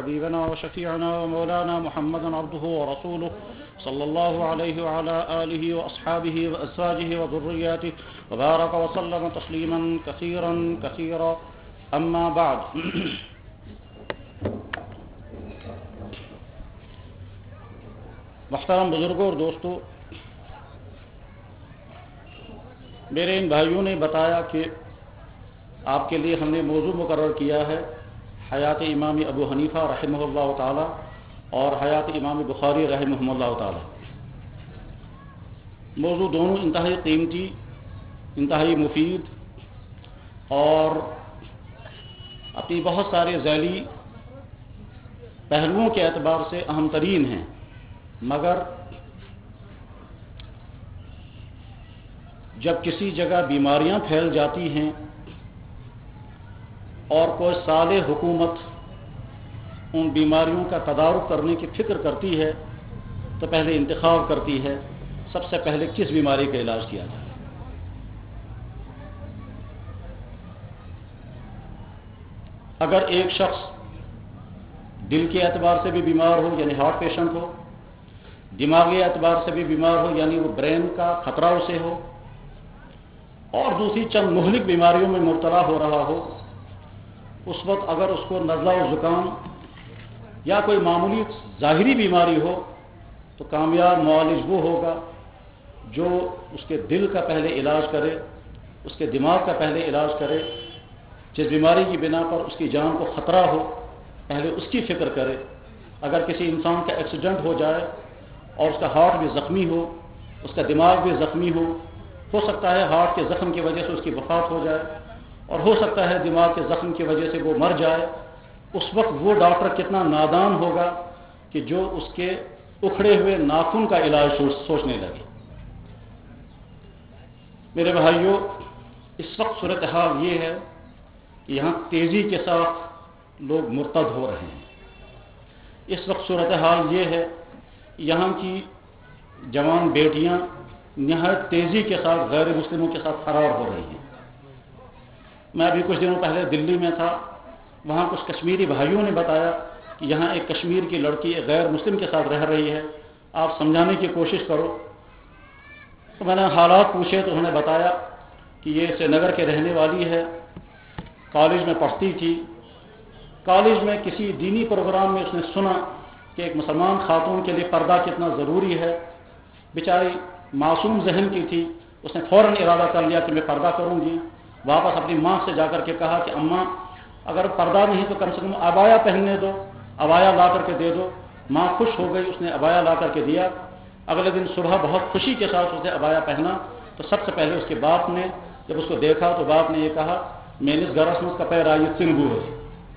حبيبنا وشفيعنا ومولانا محمدا عبده ورسوله صلى الله عليه وعلى آله وأصحابه وأزواجه وذرياته وبارك وسلم تسليما كثيرا كثيرا أما بعد. محترم بزرگوں اور دوستو، میرے ان بھائیوں نے بتایا کہ آپ کے لیے ہم نے موضوع مقرر کیا ہے حیات امام ابو حنیفہ رحمہ اللہ تعالی اور حیات امام بخاری رحمہ اللہ تعالی. موضوع دونوں انتہائی قیمتی، انتہائی مفید اور اپنی بہت سارے ذیلی پہلوؤں کے اعتبار سے اہم ترین ہیں، مگر جب کسی جگہ بیماریاں پھیل جاتی ہیں اور کوئی صالح حکومت ان بیماریوں کا تدارک کرنے کی فکر کرتی ہے تو پہلے انتخاب کرتی ہے سب سے پہلے کس بیماری کا علاج کیا جائے. اگر ایک شخص دل کے اعتبار سے بھی بیمار ہو یعنی ہارٹ پیشنٹ ہو، دماغی اعتبار سے بھی بیمار ہو یعنی وہ برین کا خطرہ اسے ہو، اور دوسری چند مہلک بیماریوں میں مبتلا ہو رہا ہو، اس وقت اگر اس کو نزلہ و زکام یا کوئی معمولی ظاہری بیماری ہو تو کامیاب معالج وہ ہوگا جو اس کے دل کا پہلے علاج کرے، اس کے دماغ کا پہلے علاج کرے. جس بیماری کی بنا پر اس کی جان کو خطرہ ہو پہلے اس کی فکر کرے. اگر کسی انسان کا ایکسیڈنٹ ہو جائے اور اس کا ہارٹ بھی زخمی ہو، اس کا دماغ بھی زخمی ہو سکتا ہے ہارٹ کے زخم کی وجہ سے اس کی وفات ہو جائے اور ہو سکتا ہے دماغ کے زخم کی وجہ سے وہ مر جائے. اس وقت وہ ڈاکٹر کتنا نادان ہوگا کہ جو اس کے اکھڑے ہوئے ناخن کا علاج سوچنے لگے. میرے بھائیوں، اس وقت صورتحال یہ ہے کہ یہاں تیزی کے ساتھ لوگ مرتد ہو رہے ہیں. اس وقت صورتحال یہ ہے یہاں کی جوان بیٹیاں نہایت تیزی کے ساتھ غیر مسلموں کے ساتھ فرار ہو رہی ہیں. میں ابھی کچھ دنوں پہلے دلی میں تھا، وہاں کچھ کشمیری بھائیوں نے بتایا کہ یہاں ایک کشمیر کی لڑکی ایک غیر مسلم کے ساتھ رہ رہی ہے، آپ سمجھانے کی کوشش کرو. تو میں نے حالات پوچھے تو انہوں نے بتایا کہ یہ سری نگر کے رہنے والی ہے، کالج میں پڑھتی تھی. کالج میں کسی دینی پروگرام میں اس نے سنا کہ ایک مسلمان خاتون کے لیے پردہ کتنا ضروری ہے. بیچاری معصوم ذہن کی تھی، اس نے فوراً ارادہ کر لیا کہ میں پردہ کروں گی. واپس اپنی ماں سے جا کر کے کہا کہ اماں اگر پردہ نہیں تو کم سے کم عبایا پہننے دو، عبایا لا کر کے دے دو. ماں خوش ہو گئی، اس نے عبایا لا کر کے دیا. اگلے دن صبح بہت خوشی کے ساتھ اس نے عبایا پہنا تو سب سے پہلے اس کے باپ نے جب اس کو دیکھا تو باپ نے یہ کہا میں نے گرس میں کپے رائی سنگو ہے،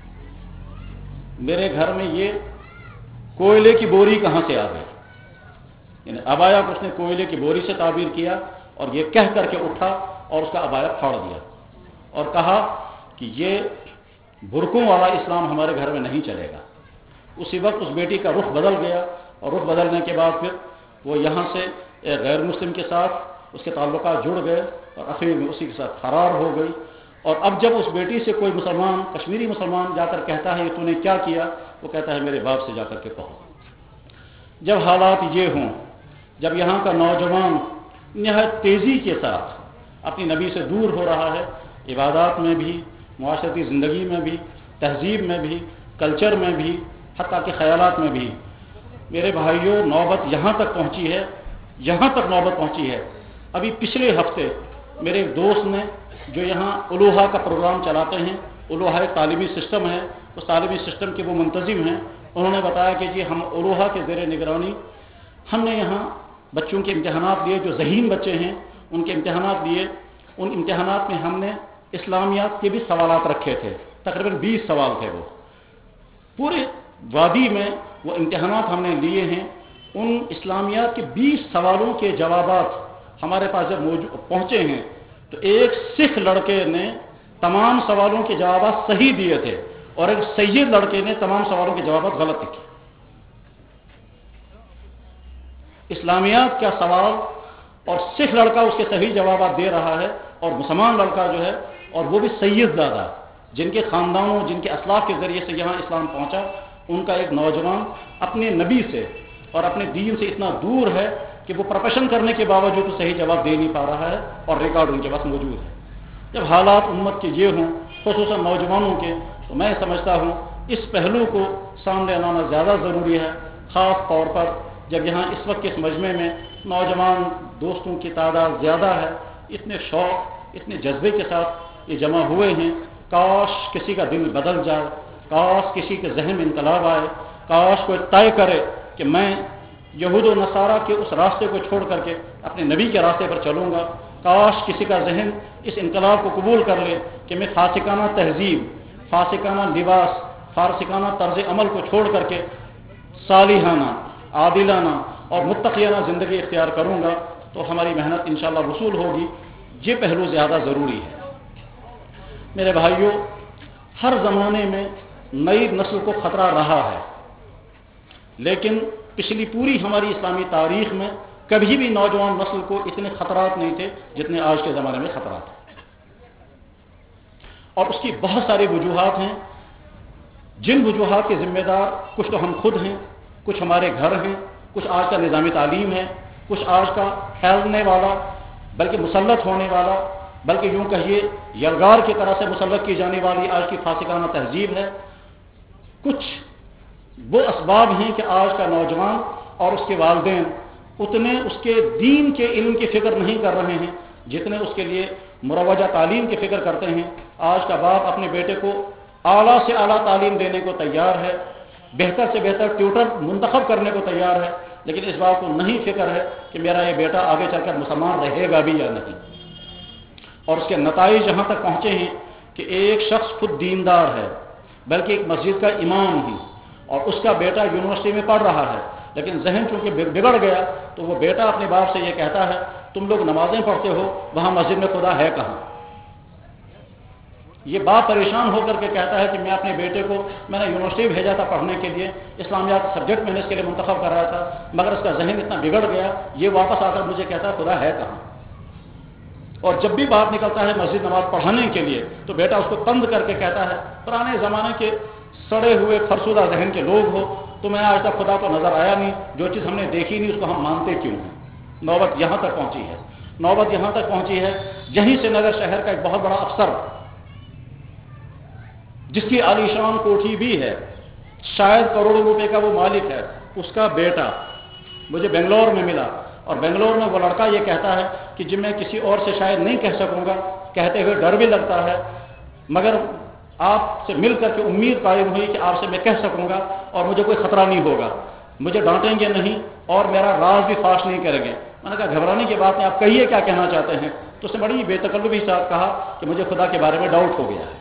میرے گھر میں یہ کوئلے کی بوری کہاں سے آ گئی. یعنی عبایا کو اس نے کوئلے کی بوری سے تعبیر کیا اور یہ کہہ کر کے اٹھا اور اس کا عبایا پھاڑ دیا اور کہا کہ یہ برقعوں والا اسلام ہمارے گھر میں نہیں چلے گا. اسی وقت اس بیٹی کا رخ بدل گیا اور رخ بدلنے کے بعد پھر وہ یہاں سے ایک غیر مسلم کے ساتھ اس کے تعلقات جڑ گئے اور اخیر میں اسی کے ساتھ فرار ہو گئی. اور اب جب اس بیٹی سے کوئی مسلمان، کشمیری مسلمان جا کر کہتا ہے کہ تو نے کیا کیا، وہ کہتا ہے میرے باپ سے جا کر کے کہو. جب حالات یہ ہوں، جب یہاں کا نوجوان نہایت تیزی کے ساتھ اپنی نبی سے دور ہو رہا ہے، عبادات میں بھی، معاشرتی زندگی میں بھی، تہذیب میں بھی، کلچر میں بھی، حتیٰ کہ خیالات میں بھی، میرے بھائیوں نوبت یہاں تک پہنچی ہے، یہاں تک نوبت پہنچی ہے. ابھی پچھلے ہفتے میرے ایک دوست نے جو یہاں الوحا کا پروگرام چلاتے ہیں، الوحا ایک تعلیمی سسٹم ہے، اس تعلیمی سسٹم کے وہ منتظم ہیں، انہوں نے بتایا کہ جی ہم الوحا کے زیر نگرانی ہم نے یہاں بچوں کے امتحانات لیے، جو ذہین بچے ہیں ان کے امتحانات لیے. ان امتحانات میں ہم نے اسلامیات کے بھی سوالات رکھے تھے، تقریباً 20 سوال تھے. وہ پورے وادی میں وہ امتحانات ہم نے لیے ہیں. ان اسلامیات کے 20 سوالوں کے جوابات ہمارے پاس جب پہنچے ہیں تو ایک سکھ لڑکے نے تمام سوالوں کے جوابات صحیح دیے تھے اور ایک سید لڑکے نے تمام سوالوں کے جوابات غلط لکھے. اسلامیات کا سوال اور سکھ لڑکا اس کے صحیح جوابات دے رہا ہے اور مسلمان لڑکا جو ہے اور وہ بھی سید زادہ جن کے خاندانوں، جن کے اسلاف کے ذریعے سے یہاں اسلام پہنچا، ان کا ایک نوجوان اپنے نبی سے اور اپنے دین سے اتنا دور ہے کہ وہ پروفیشن کرنے کے باوجود تو صحیح جواب دے نہیں پا رہا ہے اور ریکارڈ ان کے پاس موجود ہے. جب حالات امت کے یہ ہوں خصوصاً نوجوانوں کے, تو میں سمجھتا ہوں اس پہلو کو سامنے لانا زیادہ ضروری ہے, خاص طور پر جب یہاں اس وقت کے اس مجمع میں نوجوان دوستوں کی تعداد زیادہ ہے, اتنے شوق اتنے جذبے کے ساتھ یہ جمع ہوئے ہیں. کاش کسی کا دل بدل جائے, کاش کسی کے ذہن میں انقلاب آئے, کاش کوئی طے کرے کہ میں یہود و نصارہ کے اس راستے کو چھوڑ کر کے اپنے نبی کے راستے پر چلوں گا. کاش کسی کا ذہن اس انقلاب کو قبول کر لے کہ میں فاسقانہ تہذیب, فاسقانہ لباس, فاسقانہ طرز عمل کو چھوڑ کر کے صالحانہ, عادلانہ اور متقیانہ زندگی اختیار کروں گا, تو ہماری محنت انشاءاللہ وصول ہوگی. یہ پہلو زیادہ ضروری ہے. میرے بھائیوں, ہر زمانے میں نئی نسل کو خطرہ رہا ہے, لیکن پچھلی پوری ہماری اسلامی تاریخ میں کبھی بھی نوجوان نسل کو اتنے خطرات نہیں تھے جتنے آج کے زمانے میں خطرات ہیں. اور اس کی بہت ساری وجوہات ہیں, جن وجوہات کے ذمہ دار کچھ تو ہم خود ہیں, کچھ ہمارے گھر ہیں, کچھ آج کا نظام تعلیم ہے, کچھ آج کا پھیلنے والا بلکہ مسلط ہونے والا, بلکہ یوں کہیے یلغار کی طرح سے مسلط کی جانے والی آج کی فاسقانہ تہذیب ہے. کچھ وہ اسباب ہیں کہ آج کا نوجوان اور اس کے والدین اتنے اس کے دین کے علم کی فکر نہیں کر رہے ہیں جتنے اس کے لیے مروجہ تعلیم کی فکر کرتے ہیں. آج کا باپ اپنے بیٹے کو اعلیٰ سے اعلیٰ تعلیم دینے کو تیار ہے, بہتر سے بہتر ٹیوٹر منتخب کرنے کو تیار ہے, لیکن اس بات کو نہیں فکر ہے کہ میرا یہ بیٹا آگے چل کر مسلمان رہے گا بھی یا نہیں. اور اس کے نتائج جہاں تک پہنچے ہیں کہ ایک شخص خود دیندار ہے, بلکہ ایک مسجد کا امام ہی, اور اس کا بیٹا یونیورسٹی میں پڑھ رہا ہے, لیکن ذہن چونکہ بگڑ گیا تو وہ بیٹا اپنے باپ سے یہ کہتا ہے تم لوگ نمازیں پڑھتے ہو, وہاں مسجد میں خدا ہے کہاں. یہ باپ پریشان ہو کر کے کہتا ہے کہ میں اپنے بیٹے کو میں نے یونیورسٹی بھیجا تھا پڑھنے کے لیے, اسلامیات سبجیکٹ میں نے اس کے لیے منتخب کرایا تھا, مگر اس کا ذہن اتنا بگڑ گیا, یہ واپس آ کر مجھے کہتا ہے خدا ہے کہاں. اور جب بھی باپ نکلتا ہے مسجد نماز پڑھانے کے لیے تو بیٹا اس کو تند کر کے کہتا ہے پرانے زمانے کے سڑے ہوئے فرسودہ ذہن کے لوگ ہو, تمہیں آج تک خدا تو نظر آیا نہیں, جو چیز ہم نے دیکھی نہیں اس کو ہم مانتے کیوں ہیں. نوبت یہاں تک پہنچی ہے, نوبت یہاں تک پہنچی ہے. یہیں سے نگر شہر کا ایک بہت بڑا افسر جس کی عالیشان کوٹھی بھی ہے, شاید کروڑوں روپے کا وہ مالک ہے, اس کا بیٹا مجھے بنگلور میں ملا, اور بنگلور میں وہ لڑکا یہ کہتا ہے کہ جب میں کسی اور سے شاید نہیں کہہ سکوں گا, کہتے ہوئے ڈر بھی لگتا ہے, مگر آپ سے مل کر کے امید قائم ہوئی کہ آپ سے میں کہہ سکوں گا اور مجھے کوئی خطرہ نہیں ہوگا, مجھے ڈانٹیں گے نہیں اور میرا راز بھی فاش نہیں کریں گے. میں نے کہا گھبرانے کی بات نہیں, آپ کہیے کیا کہنا چاہتے ہیں. تو اس نے بڑی بے تکلفی کے ساتھ کہا کہ مجھے خدا کے بارے میں ڈاؤٹ ہو گیا ہے.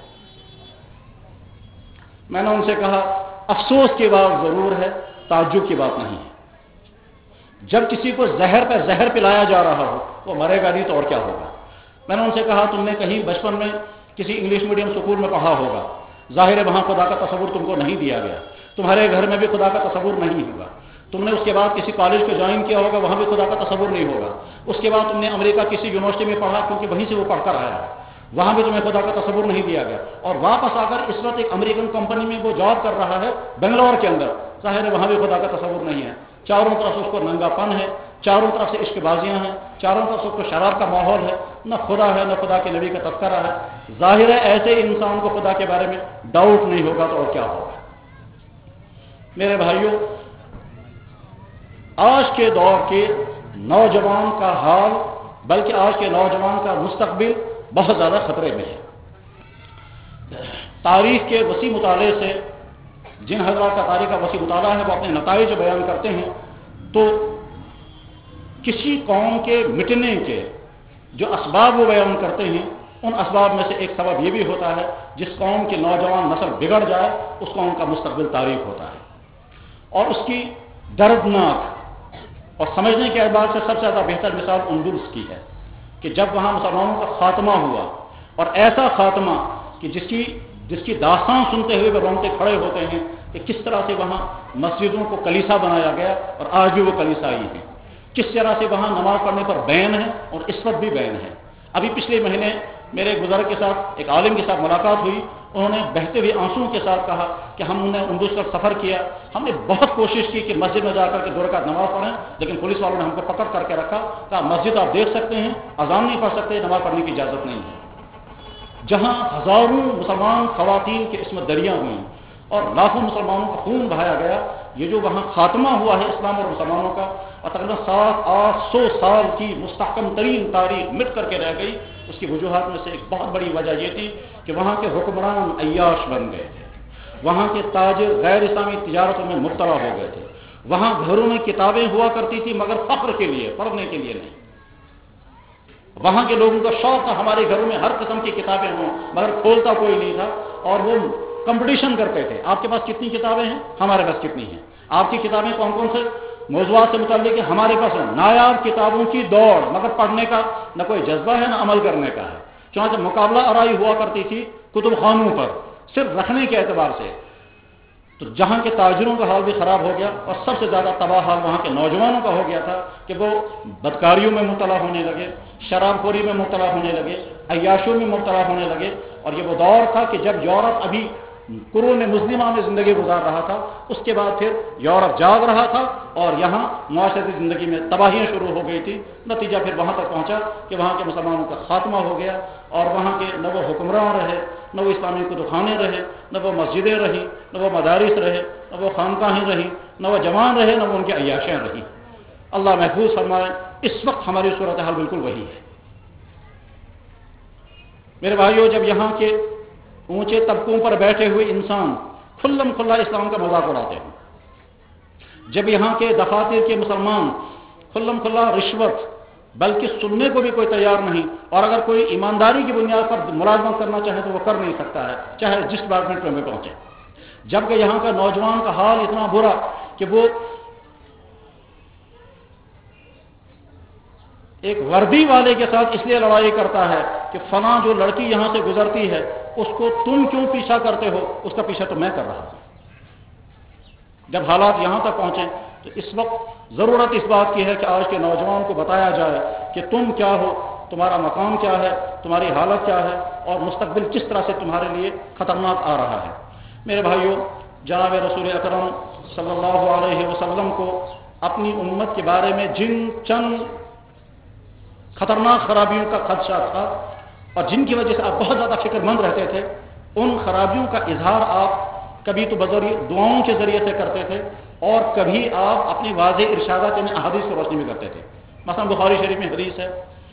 میں نے ان سے کہا افسوس کی بات ضرور ہے, تعجب کی بات نہیں ہے. جب کسی کو زہر پہ زہر پلایا جا رہا ہو وہ مرے گا نہیں تو اور کیا ہوگا. میں نے ان سے کہا تم نے کہیں بچپن میں کسی انگلش میڈیم اسکول میں پڑھا ہوگا, ظاہر ہے وہاں خدا کا تصور تم کو نہیں دیا گیا, تمہارے گھر میں بھی خدا کا تصور نہیں ہوگا. تم نے اس کے بعد کسی کالج کو جوائن کیا ہوگا, وہاں بھی خدا کا تصور نہیں ہوگا. اس کے بعد تم نے امریکہ کسی یونیورسٹی میں پڑھا کیونکہ وہیں سے وہ پڑھ کر آیا ہے, وہاں بھی تمہیں خدا کا تصور نہیں دیا گیا. اور واپس آ کر اس وقت ایک امریکن کمپنی میں وہ جاب کر رہا ہے بنگلور کے اندر, ظاہر ہے وہاں بھی خدا کا تصور نہیں ہے. چاروں طرف اس کو ننگا پن ہے, چاروں طرف سے عشق بازیاں ہیں, چاروں طرف سے اس کو شراب کا ماحول ہے, نہ خدا ہے نہ خدا کے نبی کا تذکرہ ہے. ظاہر ہے ایسے انسان کو خدا کے بارے میں ڈاؤٹ نہیں ہوگا تو اور کیا ہوگا. میرے بھائیوں, آج کے دور کے نوجوان کا حال بلکہ آج کے نوجوان کا مستقبل بہت زیادہ خطرے میں ہے. تاریخ کے وسیع مطالعے سے جن حضرات کا تاریخ کا وسیع مطالعہ ہے وہ اپنے نتائج بیان کرتے ہیں تو کسی قوم کے مٹنے کے جو اسباب وہ بیان کرتے ہیں ان اسباب میں سے ایک سبب یہ بھی ہوتا ہے جس قوم کی نوجوان نسل بگڑ جائے اس قوم کا مستقبل تاریخ ہوتا ہے. اور اس کی دردناک اور سمجھنے کے اعتبار سے سب سے زیادہ بہتر مثال اندلس کی ہے کہ جب وہاں مسلمانوں کا خاتمہ ہوا, اور ایسا خاتمہ کہ جس کی داستان سنتے ہوئے وہ رونگٹے کھڑے ہوتے ہیں کہ کس طرح سے وہاں مسجدوں کو کلیسا بنایا گیا اور آج بھی وہ کلیسا ہی ہے, کس طرح سے وہاں نماز پڑھنے پر بین ہے اور اس وقت بھی بین ہے. ابھی پچھلے مہینے میرے ایک بزرگ کے ساتھ، ایک عالم کے ساتھ ملاقات ہوئی، انہوں نے بہتے ہوئے آنسوؤں کے ساتھ کہا کہ ہم نے اندوز کا سفر کیا، ہم نے بہت کوشش کی کہ مسجد میں جا کر کے 2 رکعت نماز پڑھیں، لیکن پولیس والوں نے ہم کو پکڑ کر کے رکھا، کہا مسجد آپ دیکھ سکتے ہیں، اذان نہیں پڑھ سکتے، نماز پڑھنے کی اجازت نہیں ہے۔ جہاں ہزاروں مسلمان خواتین کے عصمت دریاں ہوئیں اور لاکھوں مسلمانوں کا خون بہایا گیا، یہ جو وہاں خاتمہ ہوا ہے اسلام اور مسلمانوں کا، اور تقریباً 700-800 سال کی مستحکم ترین تاریخ مٹ کر کے رہ گئی، اس کی وجوہات میں سے ایک بہت بڑی وجہ یہ تھی کہ وہاں کے حکمران عیاش بن گئے تھے، وہاں کے تاجر غیر اسلامی تجارتوں میں مبتلا ہو گئے تھے، وہاں گھروں میں کتابیں ہوا کرتی تھی مگر فخر کے لیے، پڑھنے کے لیے نہیں۔ وہاں کے لوگوں کا شوق تھا ہمارے گھروں میں ہر قسم کی کتابیں ہوں، مگر کھولتا کوئی نہیں تھا، اور وہ کمپٹیشن کرتے تھے، آپ کے پاس کتنی کتابیں ہیں، ہمارے پاس کتنی ہیں، آپ کی کتابیں کون کون سے موضوعات سے متعلق ہے، ہمارے پاس نایاب کتابوں کی دوڑ، مگر پڑھنے کا نہ کوئی جذبہ ہے نہ عمل کرنے کا ہے۔ چنانچہ مقابلہ آرائی ہوا کرتی تھی کتب خانوں پر صرف رکھنے کے اعتبار سے، تو جہاں کے تاجروں کا حال بھی خراب ہو گیا، اور سب سے زیادہ تباہ حال وہاں کے نوجوانوں کا ہو گیا تھا کہ وہ بدکاریوں میں مبتلا ہونے لگے، شراب خوری میں مبتلا ہونے لگے، عیاشوں میں مبتلا ہونے لگے۔ اور یہ وہ دور تھا کہ جب یورپ ابھی قرون مظلمہ میں زندگی گزار رہا تھا، اس کے بعد پھر یورپ جاگ رہا تھا اور یہاں معاشرتی زندگی میں تباہیاں شروع ہو گئی تھی۔ نتیجہ پھر وہاں تک پہنچا کہ وہاں کے مسلمانوں کا خاتمہ ہو گیا، اور وہاں کے نہ وہ حکمراں رہے، نہ وہ اسلامی کتبخانے رہے، نہ وہ مسجدیں رہی، نہ وہ مدارس رہے، نہ وہ خانقاہیں رہی، نہ وہ جوان رہے، نہ وہ ان کی عیاشیاں رہی۔ اللہ محفوظ فرمائے، اس وقت ہماری صورتحال بالکل وہی ہے۔ میرے بھائیوں، جب یہاں کے اونچے طبقوں پر بیٹھے ہوئے انسان کھلم کھلا اسلام کا مذاق اڑاتے ہیں، جب یہاں کے دفاتر کے مسلمان کھلم کھلا رشوت بلکہ سننے کو بھی کوئی تیار نہیں، اور اگر کوئی ایمانداری کی بنیاد پر ملازمت کرنا چاہے تو وہ کر نہیں سکتا ہے، چاہے جس ڈپارٹمنٹ میں پہنچے، جبکہ یہاں کا نوجوان کا حال اتنا برا کہ وہ ایک وردی والے کے ساتھ اس لیے لڑائی کرتا ہے کہ فلاں جو لڑکی یہاں سے گزرتی ہے اس کو تم کیوں پیچھا کرتے ہو، اس کا پیچھا تو میں کر رہا ہوں۔ جب حالات یہاں تک پہنچے تو اس وقت ضرورت اس بات کی ہے کہ آج کے نوجوان کو بتایا جائے کہ تم کیا ہو، تمہارا مقام کیا ہے، تمہاری حالت کیا ہے، اور مستقبل کس طرح سے تمہارے لیے خطرناک آ رہا ہے۔ میرے بھائیوں، جناب رسول اکرم صلی اللہ علیہ وسلم کو اپنی امت کے بارے میں جن چند خطرناک خرابیوں کا خدشہ تھا اور جن کی وجہ سے آپ بہت زیادہ فکر مند رہتے تھے، ان خرابیوں کا اظہار آپ کبھی تو بذریعہ دعاؤں کے ذریعے سے کرتے تھے، اور کبھی آپ اپنی واضح ارشادات میں احادیث کی روشنی میں کرتے تھے۔ مثلا بخاری شریف میں حدیث ہے،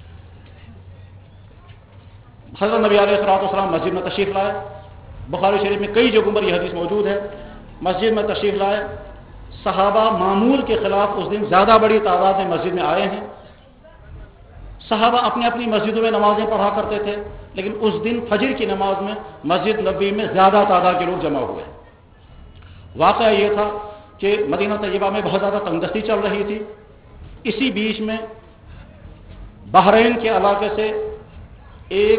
حضرت نبی علیہ الصلوۃ والسلام مسجد میں تشریف لائے، بخاری شریف میں کئی جگہوں پر یہ حدیث موجود ہے، مسجد میں تشریف لائے، صحابہ معمول کے خلاف اس دن زیادہ بڑی تعداد میں مسجد میں آئے ہیں، صحابہ اپنی اپنی مسجدوں میں نمازیں پڑھا کرتے تھے، لیکن اس دن فجر کی نماز میں مسجد نبوی میں زیادہ تعداد کے لوگ جمع ہوئے۔ واقعہ یہ تھا کہ مدینہ طیبہ میں بہت زیادہ تنگدستی چل رہی تھی، اسی بیچ میں بحرین کے علاقے سے ایک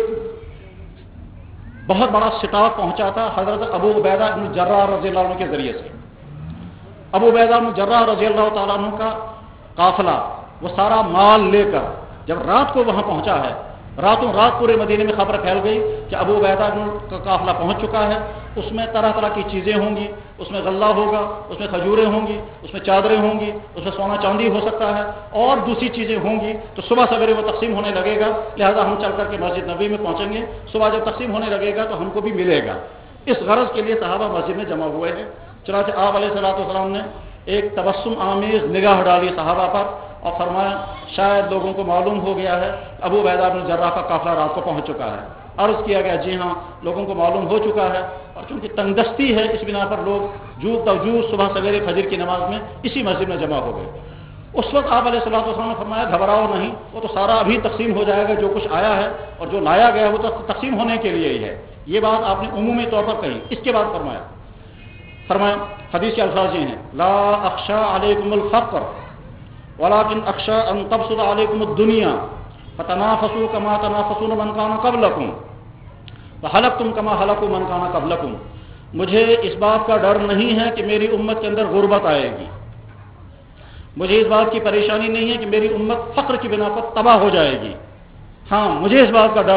بہت بڑا سٹاف پہنچا تھا حضرت ابو عبیدہ بن جراح رضی اللہ عنہ کے ذریعے سے۔ ابو عبیدہ بن جراح رضی اللہ تعالیٰ عنہ کا قافلہ وہ سارا مال لے کر جب رات کو وہاں پہنچا ہے، راتوں رات پورے مدینے میں خبر پھیل گئی کہ ابو عبیدہ کا قافلہ پہنچ چکا ہے، اس میں طرح طرح کی چیزیں ہوں گی، اس میں غلہ ہوگا، اس میں کھجوریں ہوں گی، اس میں چادریں ہوں گی، اس میں سونا چاندی ہو سکتا ہے اور دوسری چیزیں ہوں گی، تو صبح سویرے وہ تقسیم ہونے لگے گا، لہذا ہم چل کر کے مسجد نبوی میں پہنچیں گے، صبح جب تقسیم ہونے لگے گا تو ہم کو بھی ملے گا۔ اس غرض کے لیے صحابہ مسجد میں جمع ہوئے ہیں۔ چنانچہ آپ علیہ الصلوۃ والسلام نے ایک تبسم آمیز نگاہ ڈالی صحابہ پر اور فرمایا شاید لوگوں کو معلوم ہو گیا ہے ابو عبیدہ بن جراح کا قافلہ رات کو پہنچ چکا ہے۔ عرض کیا گیا جی ہاں، لوگوں کو معلوم ہو چکا ہے، اور چونکہ تنگدستی ہے اس بنا پر لوگ جو صبح سویرے فجر کی نماز میں اسی مسجد میں جمع ہو گئے۔ اس وقت آپ علیہ الصلوۃ والسلام نے فرمایا گھبراؤ نہیں، وہ تو سارا ابھی تقسیم ہو جائے گا، جو کچھ آیا ہے اور جو لایا گیا وہ تو تقسیم ہونے کے لیے ہی ہے۔ یہ بات آپ نے عمومی طور پر کہی۔ اس کے بعد فرمایا حدیث کے الفاظ یہ ہیں، لا اخشى علیکم الفقر ولكن اخشى ان تبسط علیکم الدنیا فتنافسوا كما تنافسون من كان قبلكم وهلكتم كما هلكوا من كان قبلكم۔ مجھے اس بات کا ڈر نہیں ہے کہ میری امت کے اندر غربت آئے گی، مجھے اس بات کی پریشانی نہیں ہے کہ میری امت فقر کی بنا پر تباہ ہو جائے گی، ہاں مجھے اس بات کا ڈر ہے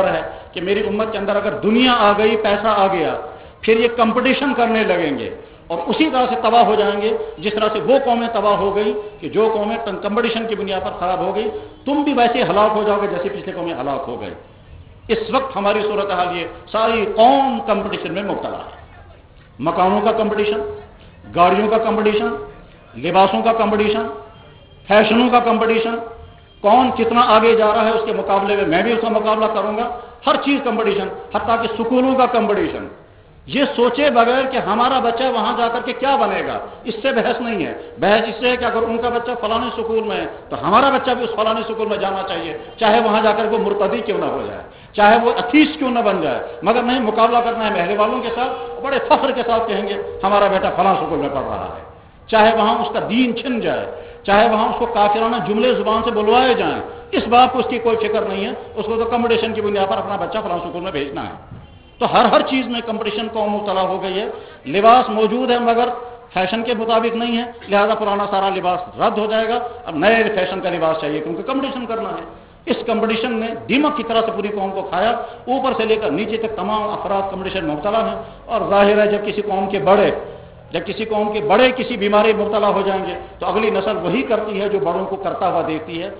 کہ میरी उम्मत के अंदर अगर दुनिया आ गई, पैसा आ गया, फिर ये कंपटीशन करने लगेंगे और उसी तरह से तबाह हो जाएंगे जिस तरह से वो कौमें तबाह हो गई कि जो कौमें कंपटीशन की बुनियाद पर खराब हो गई, तुम भी वैसे हलाक हो जाओगे जैसे पिछले कौमें हलाक हो गए। इस वक्त हमारी सूरत हाल ये, सारी कौम कंपटीशन में मुब्तला है। मकानों का कंपटीशन, गाड़ियों का कंपटीशन, लिबासों का कंपटीशन, फैशनों का कंपटीशन, कौन कितना आगे जा रहा है उसके मुकाबले में मैं भी उसका मुकाबला करूंगा, हर चीज कंपटीशन, हत्ता कि स्कूलों का कंपटीशन। ये सोचे बगैर कि हमारा बच्चा वहां जाकर के क्या बनेगा, इससे बहस नहीं है। बहस इससे है कि अगर उनका बच्चा फलाने स्कूल में है तो हमारा बच्चा भी उस फलाने स्कूल में जाना चाहिए, चाहे वहां जाकर वो मुर्तदी क्यों ना हो जाए, चाहे वो अथीस क्यों ना बन जाए। मगर नहीं, मुकाबला करना है महले वालों के साथ, बड़े फख्र के साथ कहेंगे हमारा बेटा फलां स्कूल में पढ़ रहा है, चाहे वहां उसका दीन छिन जाए, चाहे वहां उसको काफिराना जुमले जुबान से बुलवाए जाएं, इस बात को उसकी कोई फिक्र नहीं है। उसको तो कंपटीशन की बुनियाद पर अपना बच्चा फलां स्कूल में भेजना है। तो हर चीज में कंपटीशन कौम मुब्तला हो गई है। लिबास मौजूद है मगर फैशन के मुताबिक नहीं है, लिहाजा पुराना सारा लिबास रद्द हो जाएगा, अब नए फैशन का लिबास चाहिए क्योंकि कंपटीशन करना है। इस कंपटीशन ने दीमक की तरह से पूरी कौम को खाया, ऊपर से लेकर नीचे तक तमाम अफराद कंपटीशन में मुब्तला हैं। और जाहिर है जब किसी कौम के बड़े किसी बीमारी में मुब्तला हो जाएंगे तो अगली नस्ल वही करती है जो बड़ों को करता हुआ देखती है।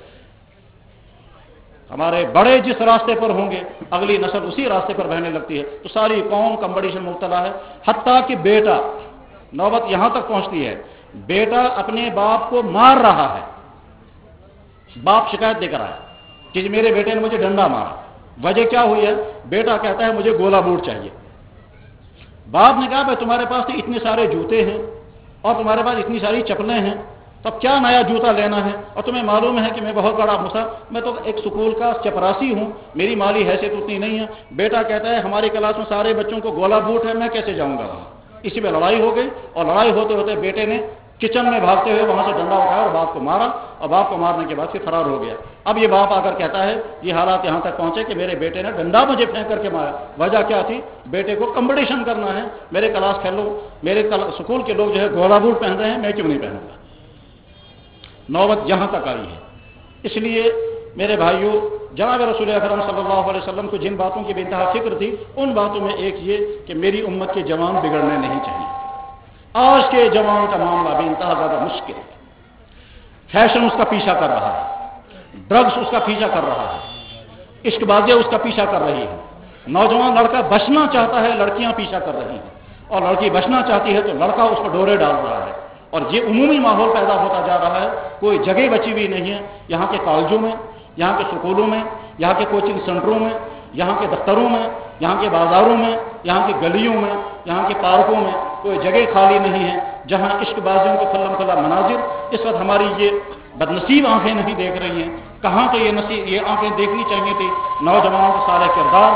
हमारे बड़े जिस रास्ते पर होंगे अगली नस्ल उसी रास्ते पर बहने लगती है। तो सारी कौम कंपटीशन में मुब्तला है, हत्ता कि बेटा, नौबत यहां तक पहुंचती है, बेटा अपने बाप को मार रहा है। बाप शिकायत देकर आया कि मेरे बेटे ने मुझे डंडा मारा, वजह क्या हुई है? बेटा कहता है मुझे गोला बूट चाहिए। बाप ने कहा भाई तुम्हारे पास तो इतने सारे जूते हैं और तुम्हारे पास इतनी सारी चप्पलें हैं, तब क्या नया जूता लेना है? और तुम्हें मालूम है कि मैं बहुत बड़ा मैं तो एक स्कूल का चपरासी हूं, मेरी माली हैसियत उतनी नहीं है। बेटा कहता है हमारी क्लास में सारे बच्चों को गोला बूट है, मैं कैसे जाऊंगा वहां? इसी में लड़ाई हो गई और लड़ाई होते होते बेटे ने किचन में भागते हुए वहां से डंडा उठाया और बाप को मारा, और बाप को मारने के बाद फिर फरार हो गया। अब ये बाप आकर कहता है ये हालात यहां तक पहुंचे कि मेरे बेटे ने डंडा मुझे फेंक करके मारा। वजह क्या थी? बेटे को कंपटीशन करना है, मेरे क्लास फेलो, मेरे स्कूल के लोग जो है गोला बूट पहन रहे हैं, मैं क्यों नहीं पहनूंगा। नौबत यहां तक आई है। इसलिए मेरे भाइयों, जनाब रसूल अकरम सल्लल्लाहु अलैहि वसल्लम को जिन बातों की बेइंतहा फिक्र थी, उन बातों में एक ये कि मेरी उम्मत के जवान बिगड़ने नहीं चाहिए। आज के जवान का मामला बेइंतहा ज्यादा मुश्किल है। फैशन उसका पीछा कर रहा है, ड्रग्स उसका पीछा कर रहा है, इश्कबाजियां उसका पीछा कर रही है। नौजवान लड़का बचना चाहता है, लड़कियां पीछा कर रही हैं, और लड़की बचना चाहती है तो लड़का उस पर डोरे डाल रहा है। और ये उमूमी माहौल पैदा होता जा रहा है, कोई जगह बची हुई नहीं है। यहाँ के कॉलेजों में, यहाँ के स्कूलों में, यहाँ के कोचिंग सेंटरों में, यहाँ के दफ्तरों में, यहाँ के बाजारों में, यहाँ की गलियों में, यहाँ के पार्कों में कोई जगह खाली नहीं है जहाँ इश्कबाजियों के खुल्लम खुल्ला मनाजिर इस वक्त हमारी ये बदनसीब आंखें नहीं देख रही हैं। कहाँ तो ये आंखें देखनी चाहिए थी नौजवानों के सारे किरदार,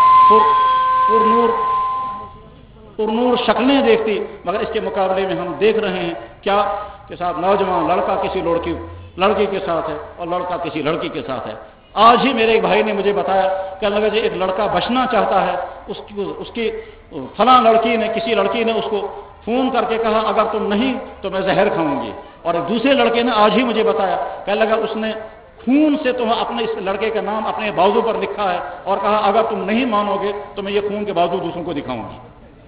पुरनूर शक्लें देखती, मगर इसके मुकाबले में हम देख रहे हैं क्या के साथ नौजवान लड़का किसी लड़की के साथ है और लड़का किसी लड़की के साथ है। आज ही मेरे एक भाई ने मुझे बताया, कहने लगा जी एक लड़का बचना चाहता है, उसकी फलां लड़की ने, किसी लड़की ने उसको फोन करके कहा अगर तुम नहीं तो मैं जहर खाऊंगी। और एक दूसरे लड़के ने आज ही मुझे बताया, कहने लगा उसने खून से तो अपने इस लड़के का नाम अपने बाजू पर लिखा है और कहा अगर तुम नहीं मानोगे तो मैं ये खून के बाजू दूसरों को दिखाऊंगी।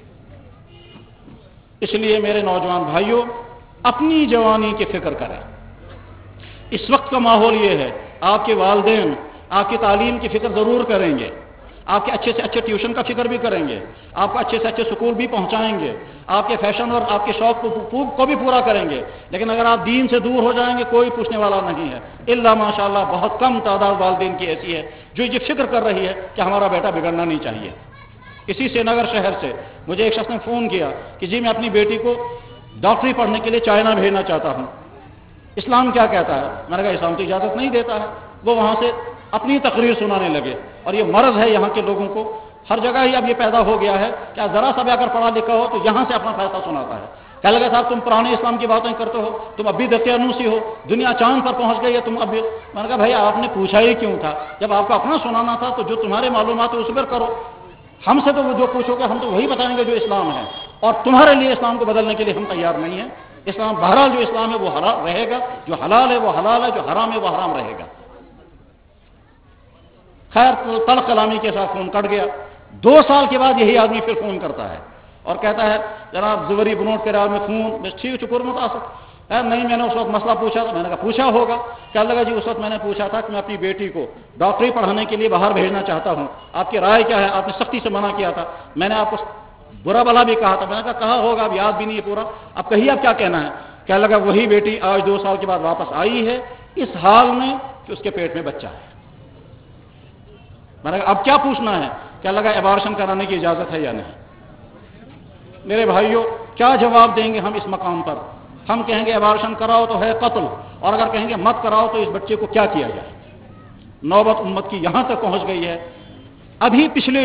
इसलिए मेरे नौजवान भाइयों, अपनी जवानी की फिक्र करें। इस वक्त का माहौल ये है, आपके वालिदैन आपकी तालीम की फिक्र जरूर करेंगे, आपके अच्छे से अच्छे ट्यूशन का फिक्र भी करेंगे, आपको अच्छे से अच्छे स्कूल भी पहुंचाएंगे, आपके फैशन और आपके शौक को भी पूरा करेंगे। लेकिन अगर आप दीन से दूर हो जाएंगे कोई पूछने वाला नहीं है। इल्ला माशाअल्लाह बहुत कम तादाद वालिदैन की ऐसी है जो ये फिक्र कर रही है कि हमारा बेटा बिगड़ना नहीं चाहिए। इसी श्रीनगर शहर से मुझे एक शख्स ने फोन किया कि जी मैं अपनी बेटी को डॉक्टरी पढ़ने के लिए चाइना भेजना चाहता हूं, इस्लाम क्या कहता है? मैंने कहा इस्लाम तो इजाजत नहीं देता है। वो वहां से अपनी तकरीर सुनाने लगे, और ये मर्ज है यहाँ के लोगों को, हर जगह ही अब ये पैदा हो गया है क्या जरा सा भी अगर पढ़ा लिखा हो तो यहां से अपना फैसला सुनाता है। कहने लगा साहब तुम पुराने इस्लाम की बातें करते हो, तुम अभी दत्यानुसी हो, दुनिया चांद पर पहुंच गई है, तुम अभी। मैंने कहा भाई आपने पूछा ही क्यों था? जब आपको अपना सुनाना था तो जो तुम्हारे मालूमात है उस पर करो, हमसे तो वो जो पूछोगे हम तो वही बताएंगे जो इस्लाम है, और तुम्हारे लिए इस्लाम को बदलने के लिए हम तैयार नहीं है। इस्लाम बहरहाल जो इस्लाम है वो हलाल रहेगा, जो हलाल है वो हलाल है, जो हराम है वो हराम रहेगा। خیر تلخ کلامی کے ساتھ فون کٹ گیا. 2 سال کے بعد یہی آدمی پھر فون کرتا ہے اور کہتا ہے جناب زوری بنوٹ کے راج میں فون بس ٹھیک چکر مت آ سکتا. نہیں میں نے اس وقت مسئلہ پوچھا تھا. میں نے کہا پوچھا ہوگا. کیا لگا جی اس وقت میں نے پوچھا تھا کہ میں اپنی بیٹی کو ڈاکٹری پڑھانے کے لیے باہر بھیجنا چاہتا ہوں, آپ کی رائے کیا ہے؟ آپ نے سختی سے منع کیا تھا. میں نے آپ کو برا بلا بھی کہا تھا. میں نے کہا ہوگا, اب یاد بھی نہیں ہے پورا, اب کہیے اب کیا کہنا ہے. کیا لگا وہی بیٹی آج 2 سال کے بعد واپس آئی ہے اس حال میں کہ اس کے پیٹ میں بچہ ہے. میں نے کہا اب کیا پوچھنا ہے. کیا لگا ایبارشن کرانے کی اجازت ہے یا نہیں. میرے بھائیوں کیا جواب دیں گے ہم اس مقام پر؟ ہم کہیں گے ایبارشن کراؤ تو ہے قتل, اور اگر کہیں گے مت کراؤ تو اس بچے کو کیا کیا جائے. نوبت امت کی یہاں تک پہنچ گئی ہے. ابھی پچھلے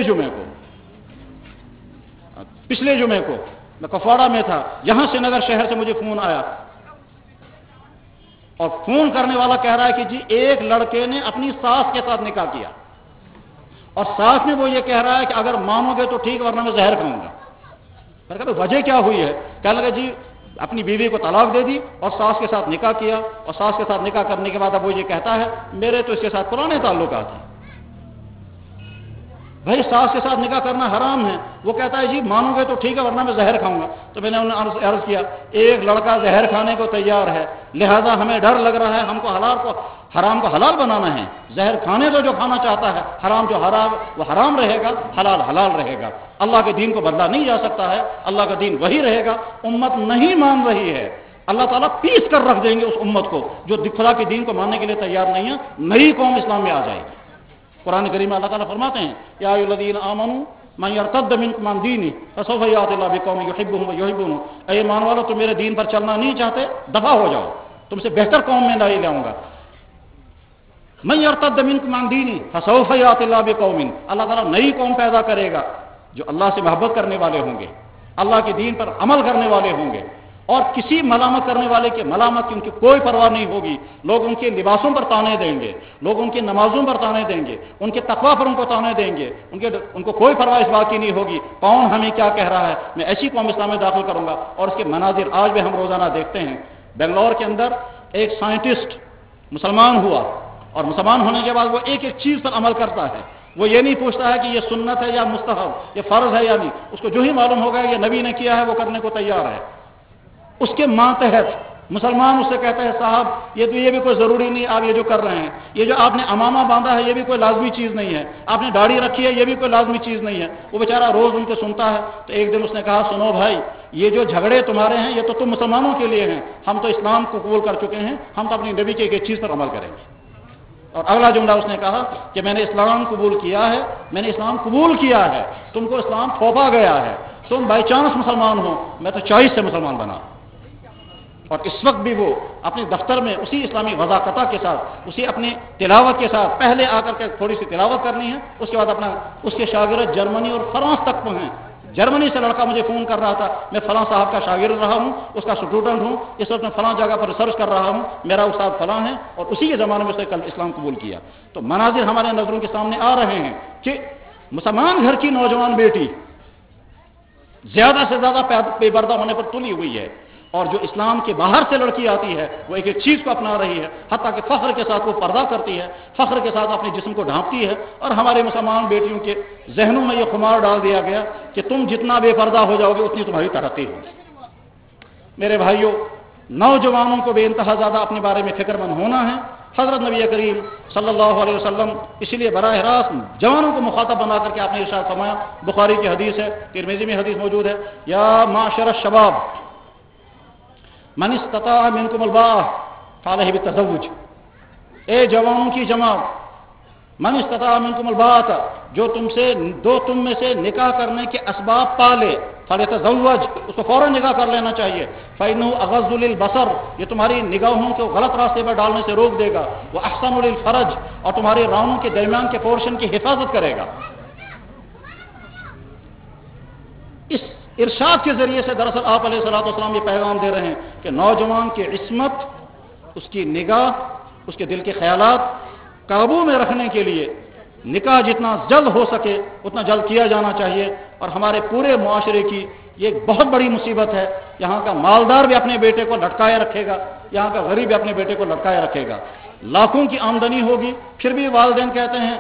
جمعے کو میں کپواڑہ میں تھا, یہاں سے نگر شہر سے مجھے فون آیا اور فون کرنے والا کہہ رہا ہے کہ جی ایک لڑکے نے اپنی ساس کے ساتھ نکاح کیا اور ساس میں وہ یہ کہہ رہا ہے کہ اگر مانو گے تو ٹھیک ورنہ میں زہر کھاؤں گا. میں نے کہا وجہ کیا ہوئی ہے؟ کہنے لگا جی اپنی بیوی کو طلاق دے دی اور ساس کے ساتھ نکاح کیا, اور ساس کے ساتھ نکاح کرنے کے بعد اب وہ یہ کہتا ہے میرے تو اس کے ساتھ پرانے تعلقات ہیں. بھائی ساس کے ساتھ نکاح کرنا حرام ہے. وہ کہتا ہے جی مانو گے تو ٹھیک ہے ورنہ میں زہر کھاؤں گا. تو میں نے انہیں عرض کیا ایک لڑکا زہر کھانے کو تیار ہے, لہذا ہمیں ڈر لگ رہا ہے ہم کو حرام کو حلال بنانا ہے. زہر کھانے تو جو کھانا چاہتا ہے, حرام جو حرام وہ حرام رہے گا, حلال حلال رہے گا. اللہ کے دین کو بدلا نہیں جا سکتا ہے, اللہ کا دین وہی رہے گا. امت نہیں مان رہی ہے, اللہ تعالیٰ پیس کر رکھ دیں گے اس امت کو جو خدا کے دین کو ماننے کے لیے تیار نہیں ہے. نئی قوم اسلام میں آ جائے گی. قرآن کریم میں اللہ تعالیٰ فرماتے ہیں یا ایھا الذین آمنوا من یرتد منکم عن دینہ فسوف یأتی اللہ بقوم یحبهم ویحبونه. اے ایمان والو تم میرے دین پر چلنا نہیں چاہتے, دفع ہو جاؤ, تم سے بہتر قوم میں لائی لاؤں گا. من یرتد منکم عن دینہ فسوف یأتی اللہ بقوم, اللہ تعالیٰ نئی قوم پیدا کرے گا جو اللہ سے محبت کرنے والے ہوں گے, اللہ کے دین پر عمل کرنے والے ہوں گے, اور کسی ملامت کرنے والے کے ملامت کی ان کی کوئی پرواہ نہیں ہوگی. لوگ ان کے لباسوں پر تانے دیں گے, لوگ ان کی نمازوں پر تانے دیں گے, ان کے تقویٰ پر ان کو تانے دیں گے, ان کو کوئی پرواہ اس بات کی نہیں ہوگی کون ہمیں کیا کہہ رہا ہے. میں ایسی قوم اسلام میں داخل کروں گا. اور اس کے مناظر آج بھی ہم روزانہ دیکھتے ہیں. بنگلور کے اندر ایک سائنٹسٹ مسلمان ہوا, اور مسلمان ہونے کے بعد وہ ایک ایک چیز پر عمل کرتا ہے. وہ یہ نہیں پوچھتا ہے کہ یہ سنت ہے یا مستحب, یہ فرض ہے یا نہیں. اس کو جو ہی معلوم ہوگا یہ نبی نے کیا ہے وہ کرنے کو تیار ہے. اس کے ماتحت مسلمان اس سے کہتا ہے صاحب یہ بھی کوئی ضروری نہیں آپ یہ جو کر رہے ہیں, یہ جو آپ نے امامہ باندھا ہے یہ بھی کوئی لازمی چیز نہیں ہے, آپ نے داڑھی رکھی ہے یہ بھی کوئی لازمی چیز نہیں ہے. وہ بیچارہ روز ان کو سنتا ہے. تو ایک دن اس نے کہا سنو بھائی یہ جو جھگڑے تمہارے ہیں یہ تو تم مسلمانوں کے لیے ہیں, ہم تو اسلام کو قبول کر چکے ہیں, ہم تو اپنی نبی کی ایک چیز پر عمل کریں گے. اور اگلا جملہ اس نے کہا کہ میں نے اسلام قبول کیا ہے, میں نے اسلام قبول کیا ہے, تم کو اسلام تھوپا گیا ہے, تم بائی چانس مسلمان ہو, میں تو چوائس سے مسلمان بنا. اور اس وقت بھی وہ اپنے دفتر میں اسی اسلامی وضاقتہ کے ساتھ, اسی اپنی تلاوت کے ساتھ, پہلے آ کر کے تھوڑی سی تلاوت کرنی ہے, اس کے بعد اپنا اس کے شاگرد جرمنی اور فرانس تک ہیں. جرمنی سے لڑکا مجھے فون کر رہا تھا میں فلاں صاحب کا شاگرد رہا ہوں, اس کا اسٹوڈنٹ ہوں, اس وقت میں فلاں جگہ پر ریسرچ کر رہا ہوں, میرا استاد فلاں ہے, اور اسی کے زمانے میں اس نے کل اسلام قبول کیا. تو مناظر ہمارے نظروں کے سامنے آ رہے ہیں کہ مسلمان گھر کی نوجوان بیٹی زیادہ سے زیادہ بے پردہ ہونے پر تلی ہوئی ہے, اور جو اسلام کے باہر سے لڑکی آتی ہے وہ ایک ایک چیز کو اپنا رہی ہے, حتیٰ کہ فخر کے ساتھ وہ پردہ کرتی ہے, فخر کے ساتھ اپنے جسم کو ڈھانپتی ہے. اور ہمارے مسلمان بیٹیوں کے ذہنوں میں یہ خمار ڈال دیا گیا کہ تم جتنا بے پردہ ہو جاؤ گے اتنی تمہاری ترقی ہوگی. میرے بھائیوں نوجوانوں کو بے انتہا زیادہ اپنے بارے میں فکر مند ہونا ہے. حضرت نبی کریم صلی اللہ علیہ وسلم اسی لیے براہ راست جوانوں کو مخاطب بنا کر کے آپ نے ارشاد فرمایا, بخاری کی حدیث ہے, ترمذی میں حدیث موجود ہے, یا معاشر الشباب من استطاع منکم الباء فعلیہ بالتزوج. اے جوانوں کی جماعت, من استطاع منکم الباء, جو تم میں سے نکاح کرنے کے اسباب پالے, فلیتزوج, اس کو فوراً نکاح کر لینا چاہیے. فإنه اغض للبصر, یہ تمہاری نگاہوں کو غلط راستے پر ڈالنے سے روک دے گا. واحسن للفرج, اور تمہارے رانوں کے درمیان کے پورشن کی حفاظت کرے گا. اس ارشاد کے ذریعے سے دراصل آپ علیہ الصلوۃ والسلام یہ پیغام دے رہے ہیں کہ نوجوان کی عصمت, اس کی نگاہ, اس کے دل کے خیالات قابو میں رکھنے کے لیے نکاح جتنا جلد ہو سکے اتنا جلد کیا جانا چاہیے. اور ہمارے پورے معاشرے کی یہ ایک بہت بڑی مصیبت ہے, یہاں کا مالدار بھی اپنے بیٹے کو لٹکائے رکھے گا, یہاں کا غریب بھی اپنے بیٹے کو لٹکائے رکھے گا. لاکھوں کی آمدنی ہوگی پھر بھی والدین کہتے ہیں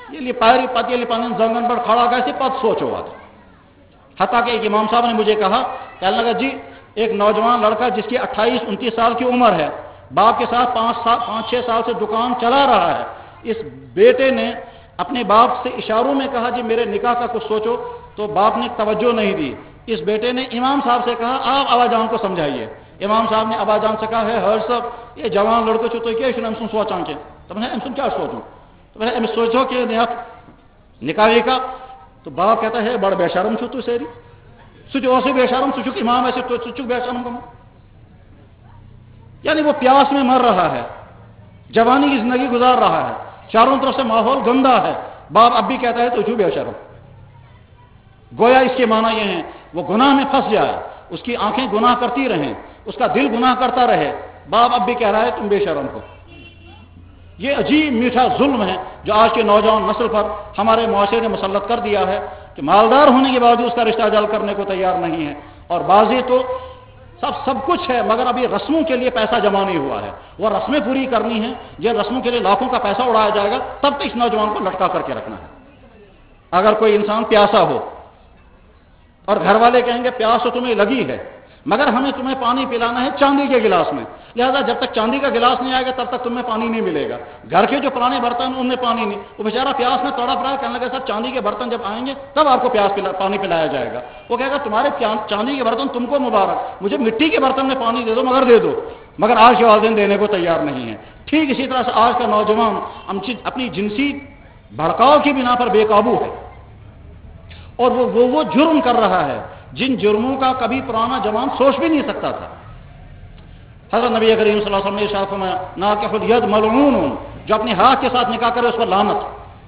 یہ لپاری پتی لپانے زنگن پر کھڑا گئے پت سوچو بات. حتیٰ کہ ایک امام صاحب نے مجھے کہا، کہنے لگا جی ایک نوجوان لڑکا جس کی 28-29 سال کی عمر ہے، باپ کے ساتھ 5-6 سال سے دکان چلا رہا ہے، اس بیٹے نے اپنے باپ سے اشاروں میں کہا جی میرے نکاح کا کچھ سوچو، تو باپ نے توجہ نہیں دی. اس بیٹے نے امام صاحب سے کہا آپ ابا جان کو سمجھائیے. امام صاحب نے ابا جان سے کہا ہے ہر صاحب یہ جوان لڑکے چھو تو کیا سن سوچان کے تو میں نے کیا سوچوں، تو میں نے سوچو کہ نکاح کا. تو باپ کہتا ہے بڑا بے شرم چھو تو سیری سچ ویسے بے شرم سچک امام ایسے تو سچک بے شرم کم. یعنی وہ پیاس میں مر رہا ہے، جوانی کی زندگی گزار رہا ہے، چاروں طرف سے ماحول گندا ہے، باپ اب بھی کہتا ہے تو چھو بے شرم. گویا اس کے معنی یہ ہیں وہ گناہ میں پھنس جائے، اس کی آنکھیں گناہ کرتی رہیں، اس کا دل گناہ کرتا رہے، باپ اب بھی کہہ رہا ہے تم بے شرم ہو. یہ عجیب میٹھا ظلم ہے جو آج کے نوجوان نسل پر ہمارے معاشرے نے مسلط کر دیا ہے کہ مالدار ہونے کے باوجود اس کا رشتہ جلد کرنے کو تیار نہیں ہے، اور بعضی تو سب کچھ ہے مگر ابھی رسموں کے لیے پیسہ جمع نہیں ہوا ہے، وہ رسمیں پوری کرنی ہیں، یہ رسموں کے لیے لاکھوں کا پیسہ اڑایا جائے گا، تب تک اس نوجوان کو لٹکا کر کے رکھنا ہے. اگر کوئی انسان پیاسا ہو اور گھر والے کہیں گے پیاس تو تمہیں لگی ہے مگر ہمیں تمہیں پانی پلانا ہے چاندی کے گلاس میں، لہذا جب تک چاندی کا گلاس نہیں آئے گا تب تک تمہیں پانی نہیں ملے گا. گھر کے جو پرانے برتن ان میں پانی نہیں، وہ بیچارہ پیاس میں تڑپ رہا ہے، کہنے لگا صاحب چاندی کے برتن جب آئیں گے تب آپ کو پانی پلایا جائے گا. وہ کہے گا تمہارے چاندی کے برتن تم کو مبارک، مجھے مٹی کے برتن میں پانی دے دو مگر دے دو، مگر آج کے والدین دینے کو تیار نہیں ہیں. ٹھیک اسی طرح سے آج کا نوجوان اپنی جنسی بھڑکاؤ کی بنا پر بے قابو ہے اور وہ جرم کر رہا ہے جن جرموں کا کبھی پرانا جوان سوچ بھی نہیں سکتا تھا. حضرت نبی کریم صلی اللہ علیہ وسلم نے ارشاد فرمایا ناکح الید ملعون، جو اپنے ہاتھ کے ساتھ نکاح کرے اس پر لعنت.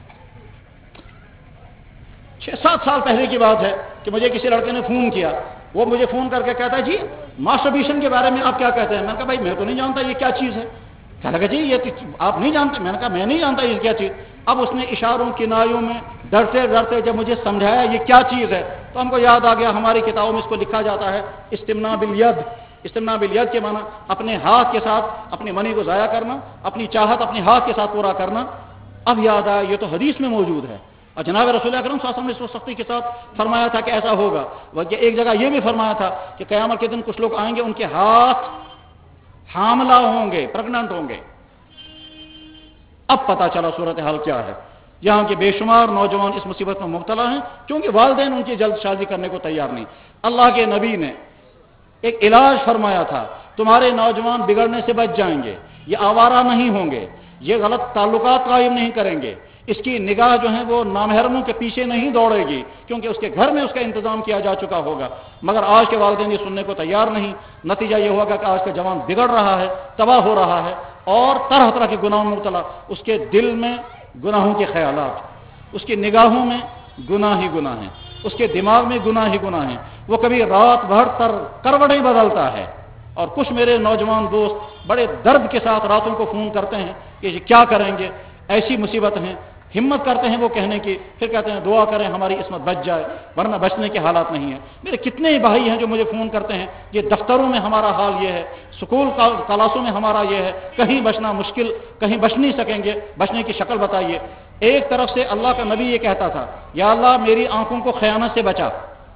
6-7 سال پہلے کی بات ہے کہ مجھے کسی لڑکے نے فون کیا، وہ مجھے فون کر کے کہتا ہے جی ماسٹربیشن کے بارے میں آپ کیا کہتے ہیں. میں نے کہا بھائی میں تو نہیں جانتا یہ کیا چیز ہے. کہنے لگا جی یہ آپ نہیں جانتے. میں نے کہا میں نہیں جانتا یہ کیا چیز. اب اس نے اشاروں کنایوں میں ڈرتے ڈرتے جب مجھے سمجھایا یہ کیا چیز ہے تو ہم کو یاد آ گیا ہماری کتابوں میں اس کو لکھا جاتا ہے استمناء بالید. استمناء بالید کے معنی اپنے ہاتھ کے ساتھ اپنی منی کو ضائع کرنا، اپنی چاہت اپنے ہاتھ کے ساتھ پورا کرنا. اب یاد آیا یہ تو حدیث میں موجود ہے اور جناب رسول اکرم صلی اللہ علیہ وسلم نے اس کو سختی کے ساتھ فرمایا تھا کہ ایسا ہوگا. ایک جگہ یہ بھی فرمایا تھا کہ قیامت کے دن کچھ لوگ آئیں گے ان کے ہاتھ حاملہ ہوں گے، پریگننٹ ہوں گے. اب پتہ چلا صورتحال کیا ہے. یہاں کے بے شمار نوجوان اس مصیبت میں مبتلا ہیں کیونکہ والدین ان کی جلد شادی کرنے کو تیار نہیں. اللہ کے نبی نے ایک علاج فرمایا تھا، تمہارے نوجوان بگڑنے سے بچ جائیں گے، یہ آوارہ نہیں ہوں گے، یہ غلط تعلقات قائم نہیں کریں گے، اس کی نگاہ جو ہے وہ نامحرموں کے پیچھے نہیں دوڑے گی کیونکہ اس کے گھر میں اس کا انتظام کیا جا چکا ہوگا. مگر آج کے والدین یہ سننے کو تیار نہیں. نتیجہ یہ ہوگا کہ آج کا جوان بگڑ رہا ہے، تباہ ہو رہا ہے اور طرح طرح کے گناہوں میں مبتلا. اس کے دل میں گناہوں کے خیالات، اس کی نگاہوں میں گناہ ہی گناہ ہیں، اس کے دماغ میں گناہ ہی گناہ ہیں. وہ کبھی رات بھر کروٹیں بدلتا ہے. اور کچھ میرے نوجوان دوست بڑے درد کے ساتھ راتوں کو فون کرتے ہیں کہ یہ کیا کریں گے، ایسی مصیبت ہیں. ہمت کرتے ہیں وہ کہنے کی، پھر کہتے ہیں دعا کریں ہماری عصمت بچ جائے ورنہ بچنے کے حالات نہیں ہیں. میرے کتنے ہی بھائی ہیں جو مجھے فون کرتے ہیں یہ دفتروں میں ہمارا حال یہ ہے، سکول کلاسوں میں ہمارا یہ ہے، کہیں بچنا مشکل، کہیں بچ نہیں سکیں گے، بچنے کی شکل بتائیے. ایک طرف سے اللہ کا نبی یہ کہتا تھا یا اللہ میری آنکھوں کو خیانت سے بچا.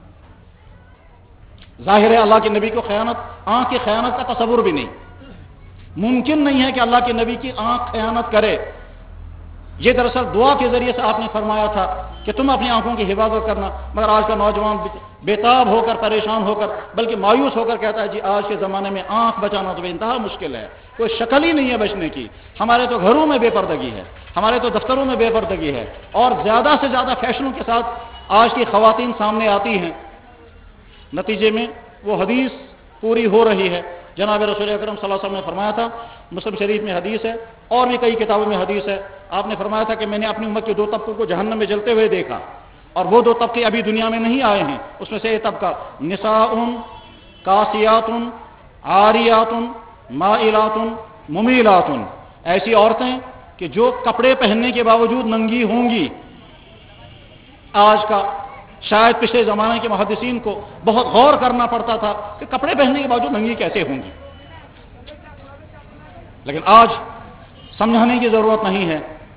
ظاہر ہے اللہ کے نبی کو آنکھ کی خیانت کا تصور بھی نہیں، ممکن نہیں ہے کہ اللہ کے نبی کی آنکھ خیانت کرے. یہ دراصل دعا کے ذریعے سے آپ نے فرمایا تھا کہ تم اپنی آنکھوں کی حفاظت کرنا. مگر آج کا نوجوان بےتاب ہو کر، پریشان ہو کر، بلکہ مایوس ہو کر کہتا ہے جی آج کے زمانے میں آنکھ بچانا تو بے انتہا مشکل ہے، کوئی شکل ہی نہیں ہے بچنے کی. ہمارے تو گھروں میں بے پردگی ہے، ہمارے تو دفتروں میں بے پردگی ہے اور زیادہ سے زیادہ فیشنوں کے ساتھ آج کی خواتین سامنے آتی ہیں. نتیجے میں وہ حدیث پوری ہو رہی ہے. جناب رسول اکرم صلی اللہ علیہ وسلم نے فرمایا تھا، مسلم شریف میں حدیث ہے اور بھی کئی کتابوں میں حدیث ہے، آپ نے فرمایا تھا کہ میں نے اپنی امت کے 2 طبقوں کو جہنم میں جلتے ہوئے دیکھا اور وہ 2 طبقے ابھی دنیا میں نہیں آئے ہیں. اس میں سے ایک طبقہ نساء کاسیات عاریات مائلات ممیلات، ایسی عورتیں کہ جو کپڑے پہننے کے باوجود ننگی ہوں گی. آج کا شاید پچھلے زمانے کے محدثین کو بہت غور کرنا پڑتا تھا کہ کپڑے پہننے کے باوجود ننگی کیسے ہوں گی، لیکن آج سمجھانے کی ضرورت نہیں ہے.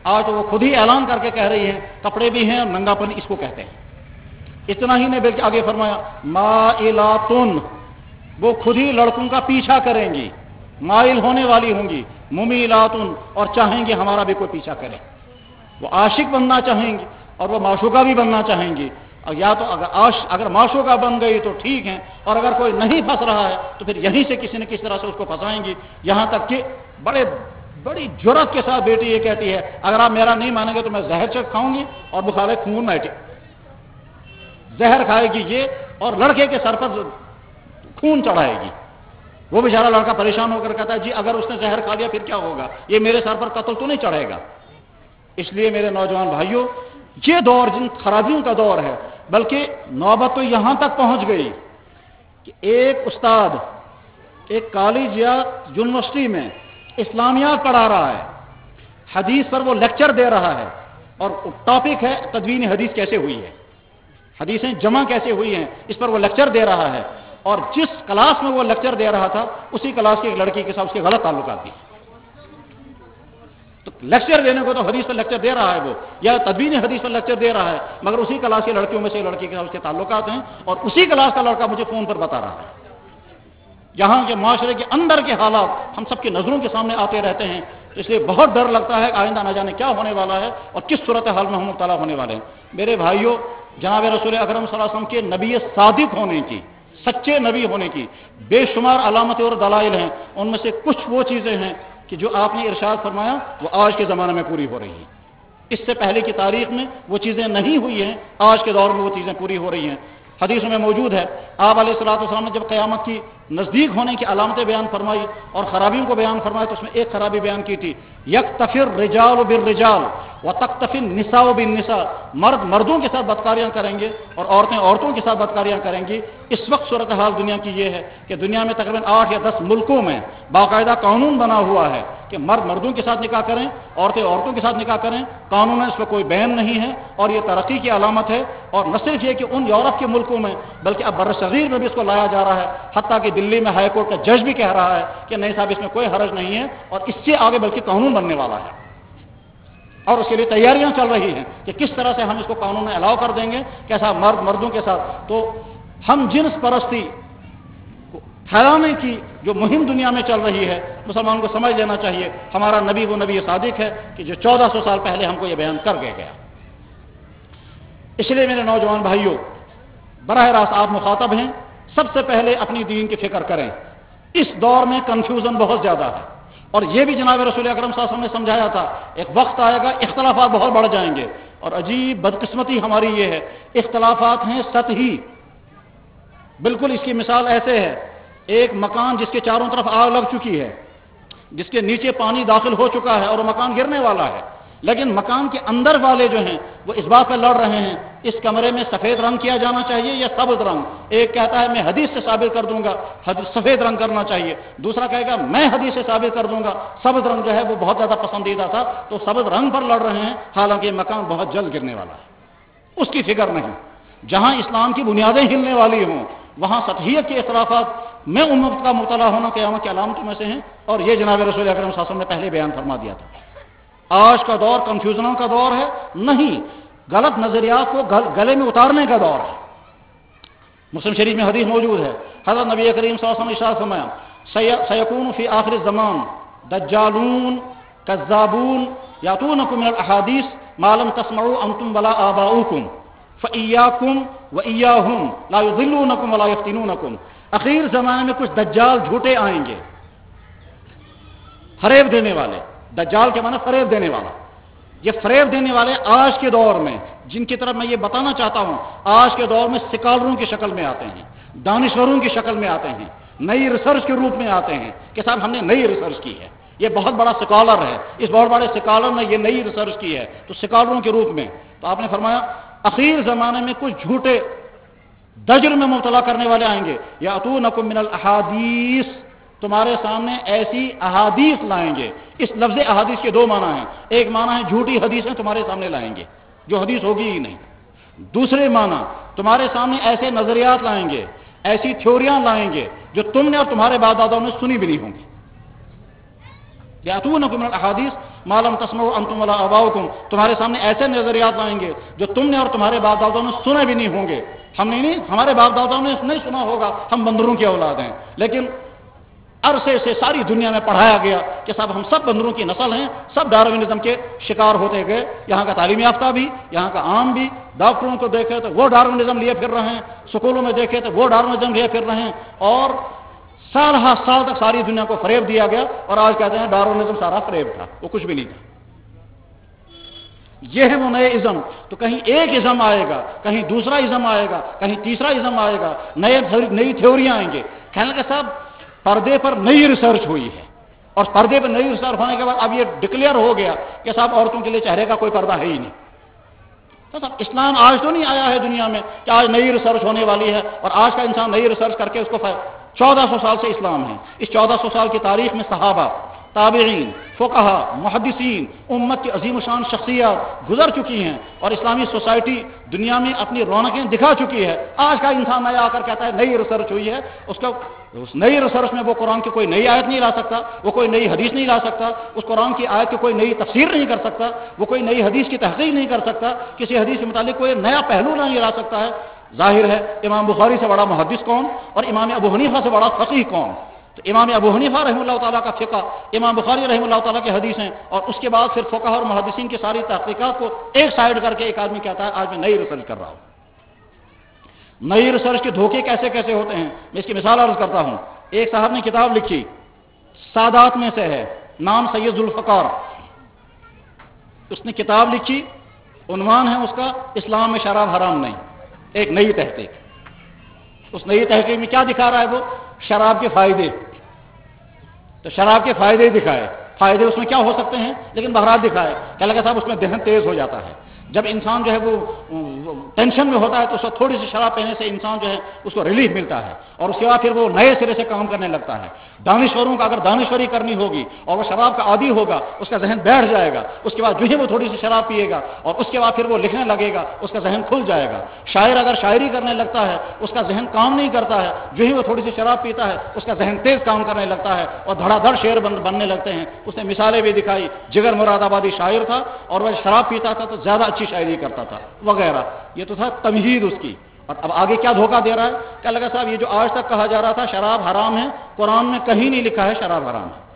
آج تو وہ خود ہی اعلان کر کے کہہ رہی ہیں کپڑے بھی ہیں اور ننگاپن اس کو کہتے ہیں۔ اتنا ہی نہیں بلکہ آگے فرمایا مائلاتن، وہ خود ہی لڑکوں کا پیچھا کریں گی، مائل ہونے والی ہوں گی، ممیلاتن، اور چاہیں گی ہمارا بھی کوئی پیچھا کرے۔ وہ عاشق بننا چاہیں گی اور وہ معشوقہ بھی بننا چاہیں گی، اور یا تو اگر معشوقہ بن گئی تو ٹھیک ہے، اور اگر کوئی نہیں پھنس رہا ہے تو پھر یہیں سے کسی نہ کسی طرح سے اس کو پھنسائیں گی، یہاں تک کہ بڑی جرأت کے ساتھ بیٹی یہ کہتی ہے اگر آپ میرا نہیں مانیں گے تو میں زہر چکھ کھاؤں گی اور بخار خون میں زہر کھائے گی یہ، اور لڑکے کے سر پر خون چڑھائے گی۔ وہ بیچارہ لڑکا پریشان ہو کر کہتا ہے جی اگر اس نے زہر کھا لیا پھر کیا ہوگا، یہ میرے سر پر قتل تو نہیں چڑھے گا۔ اس لیے میرے نوجوان بھائیوں، یہ دور جن خرابیوں کا دور ہے، بلکہ نوبت تو یہاں تک پہنچ گئی کہ ایک استاد ایک کالج یا یونیورسٹی میں اسلامیات پڑھا رہا ہے، حدیث پر وہ لیکچر دے رہا ہے، اور ٹاپک ہے تدوین حدیث کیسے ہوئی ہے، حدیثیں جمع کیسے ہوئی ہیں، اس پر وہ لیکچر دے رہا ہے، اور جس کلاس میں وہ لیکچر دے رہا تھا اسی کلاس کی ایک لڑکی کے ساتھ اس کے غلط تعلقات تھے۔ تو لیکچر دینے کو تو حدیث پر لیکچر دے رہا ہے وہ، یا تدوین حدیث پر لیکچر دے رہا ہے، مگر اسی کلاس کی لڑکیوں میں سے لڑکی کے ساتھ اس کے تعلقات ہیں، اور اسی کلاس کا لڑکا مجھے فون پر بتا رہا ہے۔ یہاں کے معاشرے کے اندر کے حالات ہم سب کی نظروں کے سامنے آتے رہتے ہیں، تو اس لیے بہت ڈر لگتا ہے کہ آئندہ نہ جانے کیا ہونے والا ہے اور کس صورتحال میں ہم مبتلا ہونے والے ہیں۔ میرے بھائیوں، جناب رسول اکرم صلی اللہ علیہ وسلم کے نبی صادق ہونے کی، سچے نبی ہونے کی بے شمار علامتیں اور دلائل ہیں، ان میں سے کچھ وہ چیزیں ہیں کہ جو آپ نے ارشاد فرمایا وہ آج کے زمانے میں پوری ہو رہی ہیں۔ اس سے پہلے کی تاریخ میں وہ چیزیں نہیں ہوئی ہیں، آج کے دور میں وہ چیزیں پوری ہو رہی ہیں۔ حدیث میں موجود ہے، آپ علیہ الصلوۃ والسلام نے جب قیامت کی نزدیک ہونے کی علامتیں بیان فرمائی اور خرابیوں کو بیان فرمایا تو اس میں ایک خرابی بیان کی تھی، یکتفی الرجال بالرجال وتکتفی النساء بالنساء، مرد مردوں کے ساتھ بدکاریاں کریں گے اور عورتیں عورتوں کے ساتھ بدکاریاں کریں گی۔ اس وقت صورتحال دنیا کی یہ ہے کہ دنیا میں تقریباً 8 یا 10 ملکوں میں باقاعدہ قانون بنا ہوا ہے کہ مرد مردوں کے ساتھ نکاح کریں، عورتیں عورتوں کے ساتھ نکاح کریں، قانون میں اس پر کوئی بین نہیں ہے، اور یہ ترقی کی علامت ہے۔ اور نہ صرف یہ کہ ان یورپ کے ملکوں میں بلکہ اب برصغیر میں بھی اس کو لایا جا رہا ہے، حتیٰ کہ دلی میں ہائی کورٹ کا جج بھی کہہ رہا ہے کہ نہیں صاحب اس میں کوئی حرج نہیں ہے، اور اس سے آگے بلکہ قانون بننے والا ہے، اور اس کے لیے تیاریاں چل رہی ہیں کہ کس طرح سے ہم اس کو قانون میں الاؤ کر دیں گے، کیسا مرد مردوں کے ساتھ۔ تو ہم جنس پرستی پھیلانے کی جو مہم دنیا میں چل رہی ہے، مسلمانوں کو سمجھ لینا چاہیے ہمارا نبی وہ نبی صادق ہے کہ جو 1400 سال پہلے ہم کو یہ بیان کر گیا۔ اس لیے میرے نوجوان بھائیوں، براہ راست آپ مخاطب ہیں، سب سے پہلے اپنی دین کی فکر کریں۔ اس دور میں کنفیوژن بہت زیادہ ہے، اور یہ بھی جناب رسول اکرم صلی اللہ علیہ وسلم نے سمجھایا تھا، ایک وقت آئے گا اختلافات بہت بڑھ جائیں گے، اور عجیب بدقسمتی ہماری یہ ہے اختلافات ہیں سطحی۔ بالکل اس کی مثال ایسے ہے، ایک مکان جس کے چاروں طرف آگ لگ چکی ہے، جس کے نیچے پانی داخل ہو چکا ہے اور وہ مکان گرنے والا ہے، لیکن مکان کے اندر والے جو ہیں وہ اس بات پہ لڑ رہے ہیں اس کمرے میں سفید رنگ کیا جانا چاہیے یا سبز رنگ۔ ایک کہتا ہے میں حدیث سے ثابت کر دوں گا سفید رنگ کرنا چاہیے، دوسرا کہے گا میں حدیث سے ثابت کر دوں گا سبز رنگ جو ہے وہ بہت زیادہ پسندیدہ تھا، تو سبز رنگ پر لڑ رہے ہیں، حالانکہ یہ مکان بہت جلد گرنے والا ہے۔ اس کی فکر نہیں۔ جہاں اسلام کی بنیادیں ہلنے والی ہوں وہاں سطحیت کے اختلافات میں امت کا مبتلا ہونا قیامت کی علامتوں میں سے ہیں، اور یہ جناب رسول اکرم صلی اللہ علیہ وسلم نے پہلے بیان فرما دیا تھا۔ آج کا دور کنفیوژنوں کا دور ہے نہیں، غلط نظریات کو گلے میں اتارنے کا دور ہے۔ مسلم شریف میں حدیث موجود ہے، حضرت نبی کریم صلی اللہ علیہ وسلم نے ارشاد فرمایا سیکون فی آخر الزمان دجالون کذابون یاتونکم من الاحادیث ما لم تسمعوا انتم ولا آباؤکم فإیاکم وإیاہم لا یضلونکم ولا یفتنونکم۔ اخیر زمانے میں کچھ دجال جھوٹے آئیں گے، فریب دینے والے۔ دجال کے معنی فریب دینے والا۔ یہ فریب دینے والے آج کے دور میں جن کی طرف میں یہ بتانا چاہتا ہوں، آج کے دور میں سکالروں کی شکل میں آتے ہیں، دانشوروں کی شکل میں آتے ہیں، نئی ریسرچ کے روپ میں آتے ہیں کہ صاحب ہم نے نئی ریسرچ کی ہے، یہ بہت بڑا سکالر ہے، اس بہت بڑے سکالر نے یہ نئی ریسرچ کی ہے، تو سکالروں کے روپ میں۔ تو آپ نے فرمایا اخیر زمانے میں کچھ جھوٹے دجل میں مبتلا کرنے والے آئیں گے، یاتونکم من الاحادیث، تمہارے سامنے ایسی احادیث لائیں گے۔ اس لفظ احادیث کے دو معنی ہیں، ایک معنی ہے جھوٹی حدیثیں تمہارے سامنے لائیں گے جو حدیث ہوگی ہی نہیں، دوسرے معنی تمہارے سامنے ایسے نظریات لائیں گے، ایسی تھیوریاں لائیں گے جو تم نے اور تمہارے باپ داداؤں نے سنی بھی نہیں ہوں گی۔ یاتونکم من الاحادیث ما لم تسمعوا انتم ولا آباؤکم، تمہارے سامنے ایسے نظریات لائیں گے جو تم نے اور تمہارے باپ داداؤں نے سنے بھی نہیں ہوں گے. ہم نہیں، ہمارے باپ داداؤں نے نہیں سنا ہوگا، ہم بندروں کی اولاد ہیں، لیکن عرصے سے ساری دنیا میں پڑھایا گیا کہ صاحب ہم سب بندروں کی نسل ہیں، سب ڈاروینزم کے شکار ہوتے گئے. یہاں کا تعلیم یافتہ بھی، یہاں کا عام بھی، ڈاکٹروں کو دیکھے تو وہ ڈاروینزم لیے پھر رہے ہیں، سکولوں میں دیکھے تو وہ ڈاروینزم لیے پھر رہے ہیں، اور سال ہا سال تک ساری دنیا کو فریب دیا گیا، اور آج کہتے ہیں ڈاروینزم سارا فریب تھا، وہ کچھ بھی نہیں تھا. یہ ہے وہ نئے ازم. تو کہیں ایک ازم آئے گا، کہیں دوسرا ازم آئے گا، کہیں تیسرا ازم آئے گا، نئی تھیوریاں آئیں گے. کہنے لگے صاحب پردے پر نئی ریسرچ ہوئی ہے، اور پردے پر نئی ریسرچ ہونے کے بعد اب یہ ڈکلیئر ہو گیا کہ صاحب عورتوں کے لیے چہرے کا کوئی پردہ ہے ہی نہیں. تو صاحب اسلام آج تو نہیں آیا ہے دنیا میں کہ آج نئی ریسرچ ہونے والی ہے، اور آج کا انسان نئی ریسرچ کر کے اس کو 1400 سال سے اسلام ہے. اس 1400 سال کی تاریخ میں صحابہ، تابعین، فقہا، محدثین، امت کی عظیم شان شخصیات گزر چکی ہیں، اور اسلامی سوسائٹی دنیا میں اپنی رونقیں دکھا چکی ہے. آج کا انسان نیا آ کر کہتا ہے نئی ریسرچ ہوئی ہے، اس نئی ریسرچ میں وہ قرآن کی کوئی نئی آیت نہیں لا سکتا، وہ کوئی نئی حدیث نہیں لا سکتا، اس قرآن کی آیت کی کوئی نئی تفسیر نہیں کر سکتا، وہ کوئی نئی حدیث کی تحقیق نہیں کر سکتا، کسی حدیث کے متعلق کوئی نیا پہلو نہیں لا سکتا ہے. ظاہر ہے امام بخاری سے بڑا محدث کون، اور امام ابو حنیفہ سے بڑا فقیہ کون؟ تو امام ابو حنیفہ رحمہ اللہ تعالیٰ کا فقہ، امام بخاری رحمہ اللہ تعالیٰ کی حدیثیں، اور اس کے بعد پھر فقہ اور محدثین کی ساری تحقیقات کو ایک سائڈ کر کے ایک آدمی کہتا ہے آج میں نئی ریسرچ کر رہا ہوں. نئی ریسرچ کے دھوکے کیسے کیسے ہوتے ہیں، میں اس کی مثال عرض کرتا ہوں. ایک صاحب نے کتاب لکھی، سادات میں سے ہے، نام سید ذوالفقار. اس نے کتاب لکھی، عنوان ہے اس کا اسلام میں شراب حرام نہیں. ایک نئی تحقیق. اس نئی تحقیق میں کیا دکھا رہا ہے وہ؟ شراب کے فائدے. تو شراب کے فائدے دکھائے، فائدے اس میں کیا ہو سکتے ہیں، لیکن بہرحال دکھائے. کیا لگا صاحب اس میں ذہن تیز ہو جاتا ہے. جب انسان جو ہے وہ ٹینشن میں ہوتا ہے تو اس کو تھوڑی سی شراب پینے سے انسان جو ہے اس کو ریلیف ملتا ہے، اور اس کے بعد پھر وہ نئے سرے سے کام کرنے لگتا ہے. دانشوروں کا اگر دانشوری کرنی ہوگی اور وہ شراب کا عادی ہوگا، اس کا ذہن بیٹھ جائے گا، اس کے بعد جو ہی وہ تھوڑی سی شراب پیے گا اور اس کے بعد پھر وہ لکھنے لگے گا، اس کا ذہن کھل جائے گا. شاعر اگر شاعری کرنے لگتا ہے، اس کا ذہن کام نہیں کرتا ہے، جو ہی وہ تھوڑی سی شراب پیتا ہے اس کا ذہن تیز کام کرنے لگتا ہے اور دھڑا دھڑ شعر بننے لگتے ہیں. اس نے مثالیں بھی دکھائی. جگر مراد آبادی شاعر تھا، اور وہ شراب پیتا تھا تو زیادہ اچھی شاعری کرتا تھا وغیرہ. یہ تو تھا تمہید اس کی. اور اب آگے کیا دھوکہ دے رہا ہے؟ کیا لگا صاحب یہ جو آج تک کہا جا رہا تھا شراب حرام ہے، قرآن میں کہیں نہیں لکھا ہے شراب حرام ہے.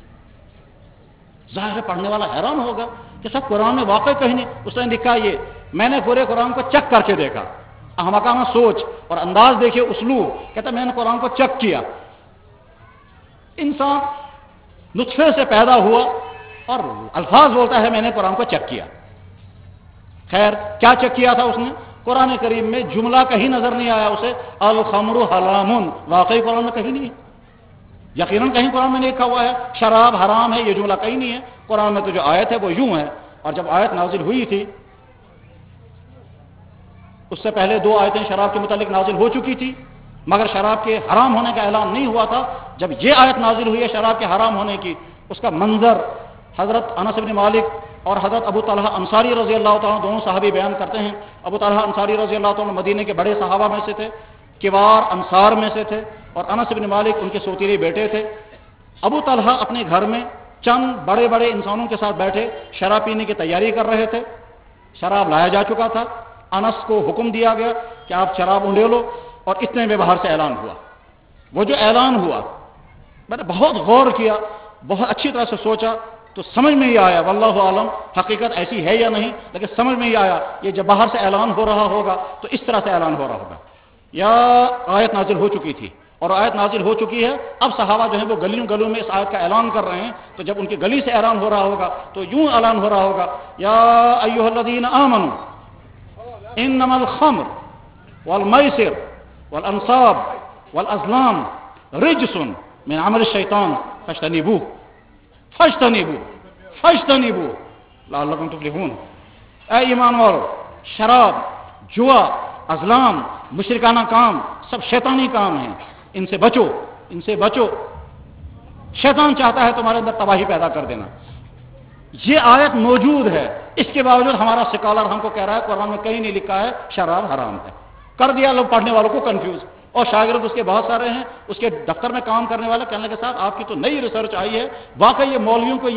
ظاہر پڑھنے والا حیران ہوگا کہ صاحب قرآن میں واقع کہیں نہیں. اس نے لکھا یہ، میں نے پورے قرآن کو چیک کر کے دیکھا. احمقانہ سوچ اور انداز دیکھیے، اسلوب. کہتا میں نے قرآن کو چیک کیا. انسان نطفے سے پیدا ہوا اور الفاظ بولتا ہے میں نے قرآن کو چیک کیا. خیر کیا چیک کیا تھا اس نے؟ قرآن کریم میں جملہ کہیں نظر نہیں آیا اسے الخمر حرام. واقعی قرآن میں کہیں نہیں ہے، یقیناً کہیں قرآن میں نہیں لکھا ہوا ہے شراب حرام ہے، یہ جملہ کہیں نہیں ہے. قرآن میں تو جو آیت ہے وہ یوں ہے. اور جب آیت نازل ہوئی تھی، اس سے پہلے 2 آیتیں شراب کے متعلق نازل ہو چکی تھی، مگر شراب کے حرام ہونے کا اعلان نہیں ہوا تھا. جب یہ آیت نازل ہوئی ہے شراب کے حرام ہونے کی، اس کا منظر حضرت انس بن مالک اور حضرت ابو طلحہ انصاری رضی اللہ تعالیٰ دونوں صحابی بیان کرتے ہیں. ابو طلحہ انصاری رضی اللہ تعالیٰ مدینے کے بڑے صحابہ میں سے تھے، کبار انصار میں سے تھے، اور انس بن مالک ان کے سوتیلے بیٹے تھے. ابو طلحہ اپنے گھر میں چند بڑے بڑے انسانوں کے ساتھ بیٹھے شراب پینے کی تیاری کر رہے تھے. شراب لایا جا چکا تھا. انس کو حکم دیا گیا کہ آپ شراب انڈے لو، اور اتنے میں باہر سے اعلان ہوا. وہ جو اعلان ہوا میں نے بہت غور کیا، بہت اچھی طرح سے سوچا، تو سمجھ میں ہی آیا، واللہ عالم حقیقت ایسی ہے یا نہیں، لیکن سمجھ میں ہی آیا یہ جب باہر سے اعلان ہو رہا ہوگا تو اس طرح سے اعلان ہو رہا ہوگا. یا آیت نازل ہو چکی تھی، اور آیت نازل ہو چکی ہے. اب صحابہ جو ہیں وہ گلیوں گلیوں میں اس آیت کا اعلان کر رہے ہیں. تو جب ان کی گلی سے اعلان ہو رہا ہوگا تو یوں اعلان ہو رہا ہوگا، یا ایھا الذین آمنوا انما الخمر والمیسر والانصاب والازلام رجس من عمل الشیطان فاجتنبوه لعلکم تفلحون. اے ایمان والو، شراب، جوا، ازلام، مشرکانہ کام سب شیطانی کام ہیں، ان سے بچو، ان سے بچو. شیطان چاہتا ہے تمہارے اندر تباہی پیدا کر دینا. یہ آیت موجود ہے، اس کے باوجود ہمارا سکالر ہم کو کہہ رہا ہے قرآن میں کہیں نہیں لکھا ہے شراب حرام ہے. کر دیا لوگ پڑھنے والوں کو کنفیوز. اور شاگرد اس کے بہت سارے ہیں، اس کے دفتر میں کام کرنے والے کہنے لگے صاحب آپ کی تو نئی ریسرچ آئی ہے، واقعی یہ مولویوں کو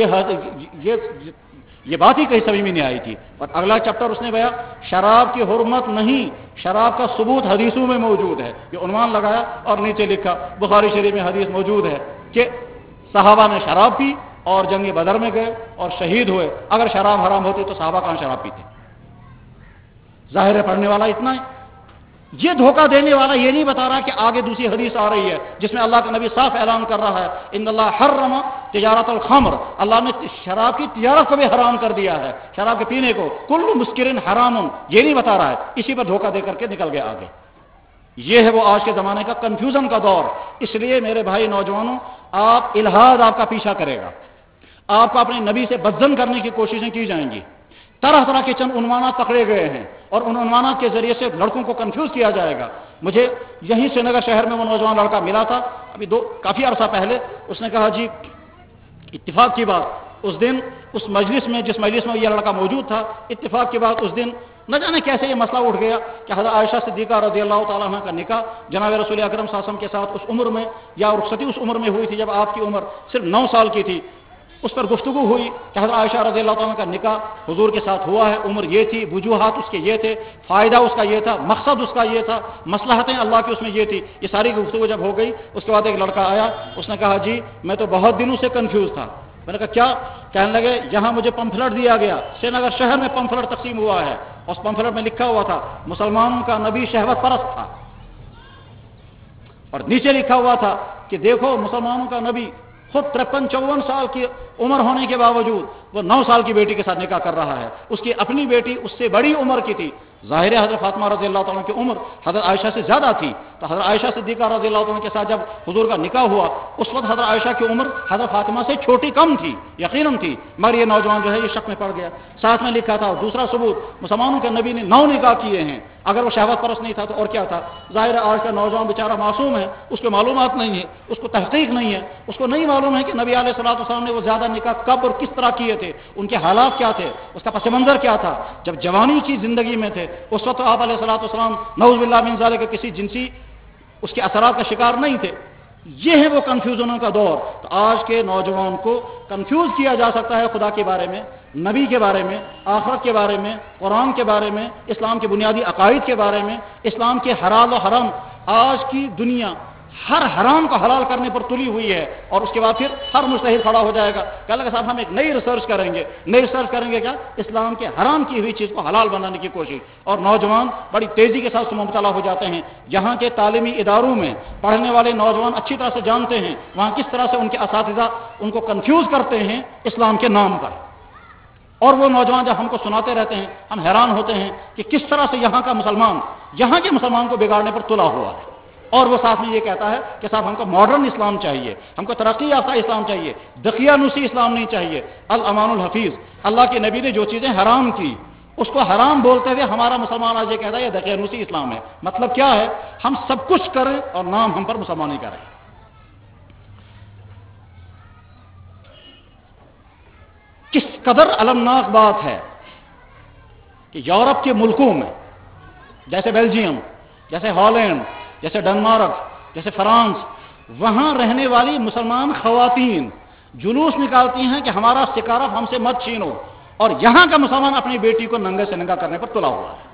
یہ بات ہی کہیں سمجھ میں نہیں آئی تھی۔ اور اگلا چیپٹر اس نے بیا شراب کی حرمت نہیں، شراب کا ثبوت حدیثوں میں موجود ہے، یہ عنوان لگایا اور نیچے لکھا بخاری شریف میں حدیث موجود ہے کہ صحابہ نے شراب پی اور جنگ بدر میں گئے اور شہید ہوئے، اگر شراب حرام ہوتی تو صحابہ کہاں شراب پیتے؟ ظاہر ہے پڑھنے والا اتنا ہے۔ یہ دھوکہ دینے والا یہ نہیں بتا رہا کہ آگے دوسری حدیث آ رہی ہے جس میں اللہ کا نبی صاف اعلان کر رہا ہے ان اللہ حرم تجارت الخمر، اللہ نے شراب کی تجارت کو بھی حرام کر دیا ہے، شراب کے پینے کو، کل مسکرن حرام، یہ نہیں بتا رہا ہے، اسی پر دھوکہ دے کر کے نکل گیا آگے۔ یہ ہے وہ آج کے زمانے کا کنفیوژن کا دور۔ اس لیے میرے بھائی نوجوانوں، آپ الہاد آپ کا پیچھا کرے گا، آپ کو اپنے نبی سے بدزن کرنے کی کوششیں کی جائیں گی، طرح طرح کے چند عنوانات پکڑے گئے ہیں اور ان عنوانات کے ذریعے سے لڑکوں کو کنفیوز کیا جائے گا۔ مجھے یہیں سری نگر شہر میں وہ نوجوان لڑکا ملا تھا ابھی کافی عرصہ پہلے، اس نے کہا جی اتفاق کی بات اس دن اس مجلس میں، جس مجلس میں یہ لڑکا موجود تھا، اتفاق کی بات اس دن نہ جانے کیسے یہ مسئلہ اٹھ گیا کہ حضرت عائشہ صدیقہ رضی اللہ تعالیٰ عنہ کا نکاح جناب رسول اکرم صلی اللہ علیہ وسلم کے ساتھ اس عمر میں یا رخصتی اس عمر میں ہوئی تھی جب آپ کی عمر صرف 9 سال کی تھی۔ اس پر گفتگو ہوئی کہ حضرت عائشہ رضی اللہ تعالیٰ کا نکاح حضور کے ساتھ ہوا ہے، عمر یہ تھی، وجوہات اس کے یہ تھے، فائدہ اس کا یہ تھا، مقصد اس کا یہ تھا، مصلحتیں اللہ کی اس میں یہ تھی۔ یہ ساری گفتگو جب ہو گئی اس کے بعد ایک لڑکا آیا، اس نے کہا جی میں تو بہت دنوں سے کنفیوز تھا۔ میں نے کہا کیا؟ کہنے لگے یہاں مجھے پمفلٹ دیا گیا، سری نگر شہر میں پمفلٹ تقسیم ہوا ہے، اس پمفلٹ میں لکھا ہوا تھا مسلمانوں کا نبی شہوت پرست تھا، اور نیچے لکھا ہوا تھا کہ دیکھو مسلمانوں کا نبی خود 53-54 سال کی عمر ہونے کے باوجود وہ 9 سال کی بیٹی کے ساتھ نکاح کر رہا ہے، اس کی اپنی بیٹی اس سے بڑی عمر کی تھی، ظاہر حضرت فاطمہ رضی اللہ تعالیٰ کی عمر حضرت عائشہ سے زیادہ تھی، تو حضرت عائشہ صدیقہ رضی اللہ تعالیٰ کے ساتھ جب حضور کا نکاح ہوا اس وقت حضرت عائشہ کی عمر حضرت فاطمہ سے چھوٹی کم تھی، یقیناً تھی، مگر یہ نوجوان جو ہے یہ شک میں پڑ گیا۔ ساتھ میں لکھا تھا دوسرا ثبوت مسلمانوں کے نبی نے 9 نکاح کیے ہیں، اگر وہ شہوت پرست نہیں تھا تو اور کیا تھا؟ ظاہر آج کا نوجوان بیچارہ معصوم ہے، اس کو معلومات نہیں ہے، اس کو تحقیق نہیں ہے، اس کو نہیں معلوم ہے کہ نبی علیہ الصلوۃ والسلام نے وہ زیادہ نکاح کب اور کس طرح کیے تھے، ان کے حالات کیا تھے، اس کا پس منظر کیا تھا، جب جوانی کی زندگی میں تھے اس وقت آپ علیہ الصلوۃ والسلام نعوذ باللہ من ذالک کے کسی جنسی اس کے اثرات کا شکار نہیں تھے۔ یہ ہے وہ کنفیوژنوں کا دور۔ تو آج کے نوجوان کو کنفیوز کیا جا سکتا ہے خدا کے بارے میں، نبی کے بارے میں، آخرت کے بارے میں، قرآن کے بارے میں، اسلام کے بنیادی عقائد کے بارے میں، اسلام کے حلال و حرام۔ آج کی دنیا ہر حرام کو حلال کرنے پر تلی ہوئی ہے، اور اس کے بعد پھر ہر مجتہد کھڑا ہو جائے گا کہ اللہ صاحب ہم ایک نئی ریسرچ کریں گے، نئی ریسرچ کریں گے کیا؟ اسلام کے حرام کی ہوئی چیز کو حلال بنانے کی کوشش، اور نوجوان بڑی تیزی کے ساتھ مبتلا ہو جاتے ہیں۔ یہاں کے تعلیمی اداروں میں پڑھنے والے نوجوان اچھی طرح سے جانتے ہیں وہاں کس طرح سے ان کے اساتذہ ان کو کنفیوز کرتے ہیں اسلام کے نام پر، اور وہ نوجوان جب ہم کو سناتے رہتے ہیں ہم حیران ہوتے ہیں کہ کس طرح سے یہاں کا مسلمان یہاں کے مسلمان کو بگاڑنے پر تلا ہوا ہے، اور وہ ساتھ میں یہ کہتا ہے کہ صاحب ہم کو ماڈرن اسلام چاہیے، ہم کو ترقی یافتہ اسلام چاہیے، دقیانوسی اسلام نہیں چاہیے۔ الامان الحفیظ، اللہ کے نبی نے جو چیزیں حرام کی اس کو حرام بولتے ہوئے ہمارا مسلمان آج یہ کہتا ہے یہ دقیانوسی اسلام ہے۔ مطلب کیا ہے؟ ہم سب کچھ کریں اور نام ہم پر مسلمانی کریں۔ کس قدر المناک بات ہے کہ یورپ کے ملکوں میں جیسے بیلجیم، جیسے ہالینڈ، جیسے ڈنمارک، جیسے فرانس، وہاں رہنے والی مسلمان خواتین جلوس نکالتی ہیں کہ ہمارا سکارف ہم سے مت چھینو، اور یہاں کا مسلمان اپنی بیٹی کو ننگے سے ننگا کرنے پر تلا ہوا ہے۔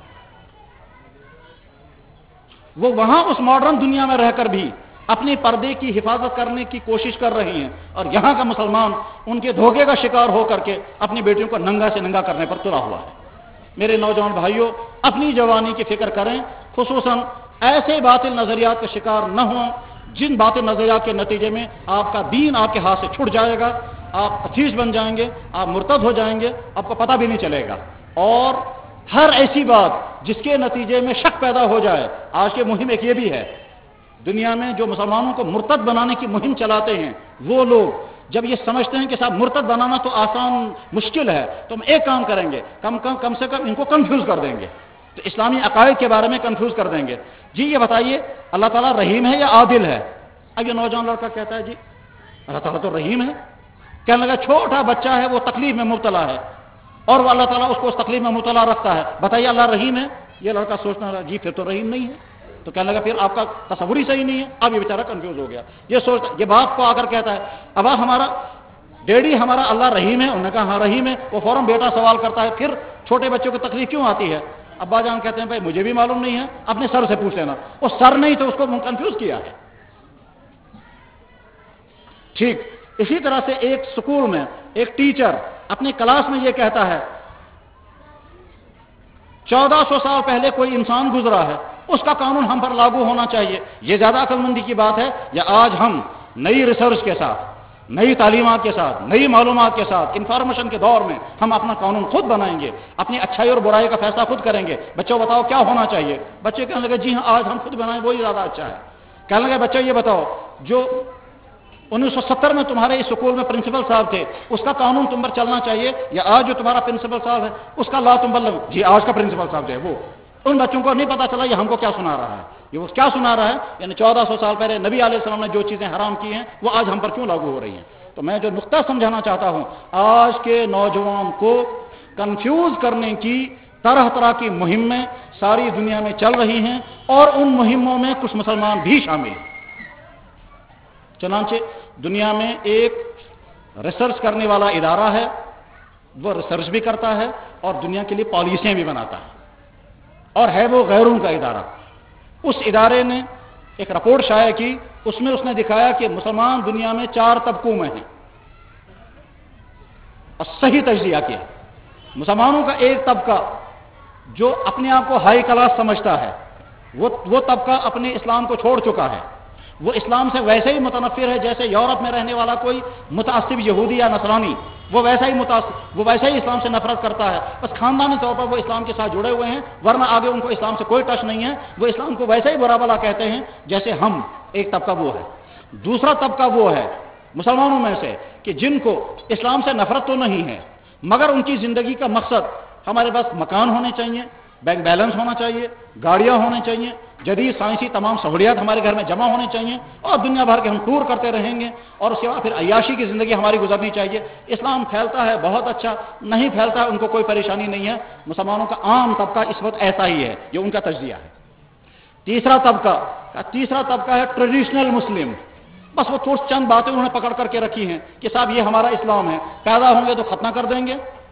وہ وہاں اس ماڈرن دنیا میں رہ کر بھی اپنے پردے کی حفاظت کرنے کی کوشش کر رہی ہیں، اور یہاں کا مسلمان ان کے دھوکے کا شکار ہو کر کے اپنی بیٹیوں کو ننگا سے ننگا کرنے پر تلا ہوا ہے۔ میرے نوجوان بھائیوں، اپنی جوانی کی فکر کریں، خصوصاً ایسے باطل نظریات کا شکار نہ ہوں جن باطل نظریات کے نتیجے میں آپ کا دین آپ کے ہاتھ سے چھوٹ جائے گا، آپ اتھیس بن جائیں گے، آپ مرتد ہو جائیں گے، آپ کو پتہ بھی نہیں چلے گا۔ اور ہر ایسی بات جس کے نتیجے میں شک پیدا ہو جائے، آج کے مہم ایک یہ بھی ہے دنیا میں جو مسلمانوں کو مرتد بنانے کی مہم چلاتے ہیں، وہ لوگ جب یہ سمجھتے ہیں کہ صاحب مرتد بنانا تو آسان مشکل ہے، تو ہم ایک کام کریں گے، کم سے کم ان کو کنفیوز کر دیں گے، تو اسلامی عقائد کے بارے میں کنفیوز کر دیں گے۔ جی یہ بتائیے اللہ تعالیٰ رحیم ہے یا عادل ہے؟ اب یہ نوجوان لڑکا کہتا ہے جی اللہ تعالیٰ تو رحیم ہے۔ کہنے لگا چھوٹا بچہ ہے وہ تکلیف میں مبتلا ہے اور وہ اللہ تعالیٰ اس کو اس تکلیف میں مبتلا رکھتا ہے، بتائیے اللہ رحیم ہے؟ یہ لڑکا سوچنا رہا جی پھر تو رحیم نہیں ہے، تو تو کہنے لگا پھر آپ کا تصور ہی صحیح نہیں ہے. اب یہ بیچارہ کنفیوز ہو گیا. یہ سوچتا, یہ باپ کو آ کر کہتا ہے ابا ہمارا ڈیڈی ہمارا اللہ رحیم ہے. انہوں نے کہا ہاں رحیم ہے. وہ فوراً بیٹا سوال کرتا ہے پھر چھوٹے بچوں کو تکلیف کیوں آتی ہے؟ ابا جان کہتے ہیں بھائی مجھے بھی معلوم نہیں ہے, اپنے سر سے پوچھ لینا. وہ سر نہیں تو اس کو کنفیوز کیا ہے. ٹھیک اسی طرح سے ایک اسکول میں ایک ٹیچر اپنی کلاس میں یہ کہتا ہے 1400 سال پہلے کوئی انسان گزرا ہے, اس کا قانون ہم پر لاگو ہونا چاہیے. یہ زیادہ عقل مندی کی بات ہے یا آج ہم نئی ریسرچ کے ساتھ, نئی تعلیمات کے ساتھ, نئی معلومات کے ساتھ, انفارمیشن کے دور میں ہم اپنا قانون خود بنائیں گے, اپنی اچھائی اور برائی کا فیصلہ خود کریں گے. بچوں بتاؤ کیا ہونا چاہیے؟ بچے کہنے لگے جی ہاں آج ہم خود بنائیں وہی زیادہ اچھا ہے. کہنے لگے بچے یہ بتاؤ جو 1970 میں تمہارے اس اسکول میں پرنسپل صاحب تھے اس کا قانون تم پر چلنا چاہیے یا آج جو تمہارا پرنسپل صاحب ہے اس کا لا تم پر لگو؟ جی آج کا پرنسپل صاحب جو ہے وہ. ان بچوں کو نہیں پتا چلا یہ ہم کو کیا سنا رہا ہے. یہ وہ کیا سنا رہا ہے یعنی 1400 سال پہلے نبی علیہ السلام نے جو چیزیں حرام کی ہیں وہ آج ہم پر کیوں لاگو ہو رہی ہیں. تو میں جو نقطہ سمجھانا چاہتا ہوں, آج کے نوجوان کو کنفیوز کرنے کی طرح طرح کی مہمیں ساری دنیا میں چل رہی ہیں اور ان مہموں میں کچھ مسلمان بھی شامل ہیں. چنانچہ دنیا میں ایک ریسرچ کرنے والا ادارہ ہے, وہ ریسرچ بھی کرتا ہے اور دنیا کے لیے پالیسیاں بھی بناتا ہے, اور ہے وہ غیروں کا ادارہ. اس ادارے نے ایک رپورٹ شائع کی, اس میں اس نے دکھایا کہ مسلمان دنیا میں 4 طبقوں میں ہیں, اور صحیح تجزیہ کیا. مسلمانوں کا ایک طبقہ جو اپنے آپ کو ہائی کلاس سمجھتا ہے, وہ طبقہ اپنے اسلام کو چھوڑ چکا ہے. وہ اسلام سے ویسے ہی متنفر ہے جیسے یورپ میں رہنے والا کوئی متعصب یہودی یا نصرانی, وہ ویسا ہی اسلام سے نفرت کرتا ہے. بس خاندانی طور پر وہ اسلام کے ساتھ جڑے ہوئے ہیں, ورنہ آگے ان کو اسلام سے کوئی ٹچ نہیں ہے. وہ اسلام کو ویسے ہی برا بلا کہتے ہیں جیسے ہم. ایک طبقہ وہ ہے. دوسرا طبقہ وہ ہے مسلمانوں میں سے کہ جن کو اسلام سے نفرت تو نہیں ہے مگر ان کی زندگی کا مقصد ہمارے پاس مکان ہونے چاہیے, بینک بیلنس ہونا چاہیے, گاڑیاں ہونی چاہیے, جدید سائنسی تمام سہولیات ہمارے گھر میں جمع ہونی چاہیے, اور دنیا بھر کے ہم ٹور کرتے رہیں گے, اور اس کے بعد پھر عیاشی کی زندگی ہماری گزرنی چاہیے. اسلام پھیلتا ہے بہت اچھا, نہیں پھیلتا ہے ان کو کوئی پریشانی نہیں ہے. مسلمانوں کا عام طبقہ اس وقت ایسا ہی ہے, یہ ان کا تجزیہ ہے. تیسرا طبقہ ہے ٹریڈیشنل مسلم. بس وہ چند باتیں انہوں نے پکڑ کر کے رکھی ہیں کہ صاحب یہ ہمارا اسلام ہے, پیدا ہوں گے تو ختنہ کر دیں گے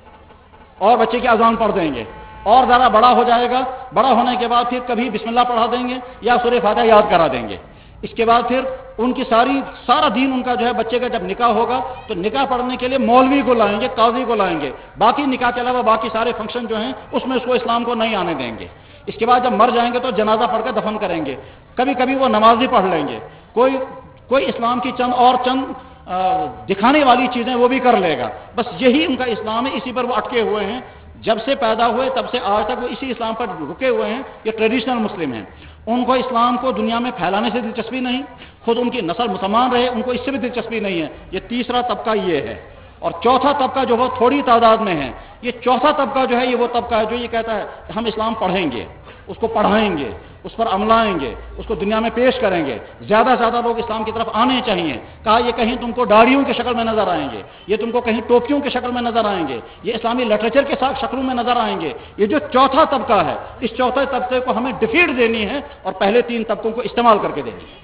اور بچے کی اذان پڑھ دیں گے, اور ذرا بڑا ہو جائے گا, بڑا ہونے کے بعد پھر کبھی بسم اللہ پڑھا دیں گے یا سورہ فاتحہ یاد کرا دیں گے. اس کے بعد پھر ان کی سارا دین ان کا جو ہے بچے کا جب نکاح ہوگا تو نکاح پڑھنے کے لیے مولوی کو لائیں گے, قاضی کو لائیں گے, باقی نکاح کے علاوہ باقی سارے فنکشن جو ہیں اس میں اس کو اسلام کو نہیں آنے دیں گے. اس کے بعد جب مر جائیں گے تو جنازہ پڑھ کے دفن کریں گے, کبھی کبھی وہ نماز بھی پڑھ لیں گے, کوئی اسلام کی چند دکھانے والی چیزیں وہ بھی کر لے گا. بس یہی ان کا اسلام ہے, اسی پر وہ اٹکے ہوئے ہیں. جب سے پیدا ہوئے تب سے آج تک وہ اسی اسلام پر رکے ہوئے ہیں. یہ ٹریڈیشنل مسلم ہیں. ان کو اسلام کو دنیا میں پھیلانے سے دلچسپی نہیں, خود ان کی نسل مسلمان رہے ان کو اس سے بھی دلچسپی نہیں ہے. یہ تیسرا طبقہ یہ ہے. اور چوتھا طبقہ جو وہ تھوڑی تعداد میں ہے, یہ چوتھا طبقہ جو ہے یہ وہ طبقہ ہے جو یہ کہتا ہے کہ ہم اسلام پڑھیں گے, اس کو پڑھائیں گے, اس پر عملائیں گے, اس کو دنیا میں پیش کریں گے. زیادہ سے زیادہ لوگ اسلام کی طرف آنے چاہیے. کہا یہ کہیں تم کو داڑھیوں کی شکل میں نظر آئیں گے, یہ تم کو کہیں ٹوپیوں کی شکل میں نظر آئیں گے, یہ اسلامی لٹریچر کے ساتھ شکلوں میں نظر آئیں گے. یہ جو چوتھا طبقہ ہے, اس چوتھے طبقے کو ہمیں ڈیفیٹ دینی ہے اور پہلے 3 طبقوں کو استعمال کر کے دینی ہے.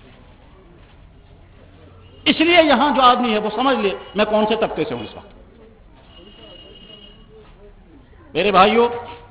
اس لیے یہاں جو آدمی ہے وہ سمجھ لے میں کون سے طبقے سے ہوں. اس وقت میرے بھائیوں,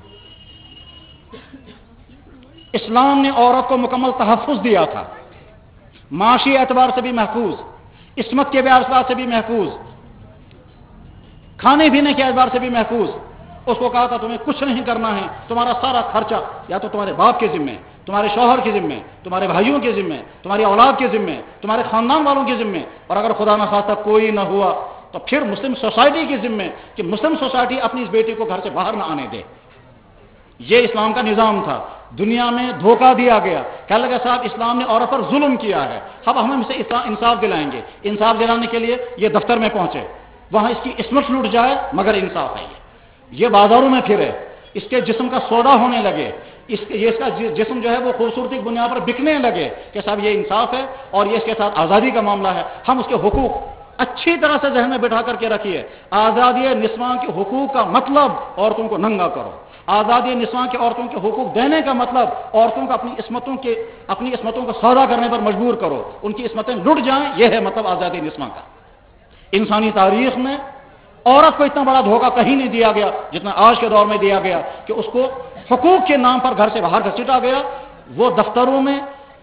اسلام نے عورت کو مکمل تحفظ دیا تھا, معاشی اعتبار سے بھی محفوظ, عصمت کے اعتبار سے بھی محفوظ, کھانے پینے کے اعتبار سے بھی محفوظ. اس کو کہا تھا تمہیں کچھ نہیں کرنا ہے, تمہارا سارا خرچہ یا تو تمہارے باپ کے ذمے, تمہارے شوہر کے ذمے, تمہارے بھائیوں کے ذمے, تمہاری اولاد کے ذمے, تمہارے خاندان والوں کے ذمے, اور اگر خدا نخواستہ کوئی نہ ہوا تو پھر مسلم سوسائٹی کے ذمے کہ مسلم سوسائٹی اپنی اس بیٹی کو گھر سے باہر نہ آنے دے. یہ اسلام کا نظام تھا. دنیا میں دھوکہ دیا گیا, کہنے لگا صاحب اسلام نے عورت پر ظلم کیا ہے, اب ہم اسے انصاف دلائیں گے. انصاف دلانے کے لیے یہ دفتر میں پہنچے, وہاں اس کی عصمت لوٹ جائے مگر انصاف ہے. یہ بازاروں میں پھرے, اس کے جسم کا سودا ہونے لگے, اس کا جسم جو ہے وہ خوبصورتی کی بنیاد پر بکنے لگے کہ صاحب یہ انصاف ہے اور یہ اس کے ساتھ آزادی کا معاملہ ہے, ہم اس کے حقوق اچھی طرح سے ذہن میں بٹھا کر کے رکھیے، آزادی نسواں کے حقوق کا مطلب عورتوں کو ننگا کرو، آزادی نسواں کے عورتوں کے حقوق دینے کا مطلب عورتوں کو اپنی عصمتوں کو سودا کرنے پر مجبور کرو، ان کی عصمتیں لٹ جائیں، یہ ہے مطلب آزادی نسواں کا۔ انسانی تاریخ میں عورت کو اتنا بڑا دھوکہ کہیں نہیں دیا گیا جتنا آج کے دور میں دیا گیا کہ اس کو حقوق کے نام پر گھر سے باہر گھسیٹا گیا، وہ دفتروں میں،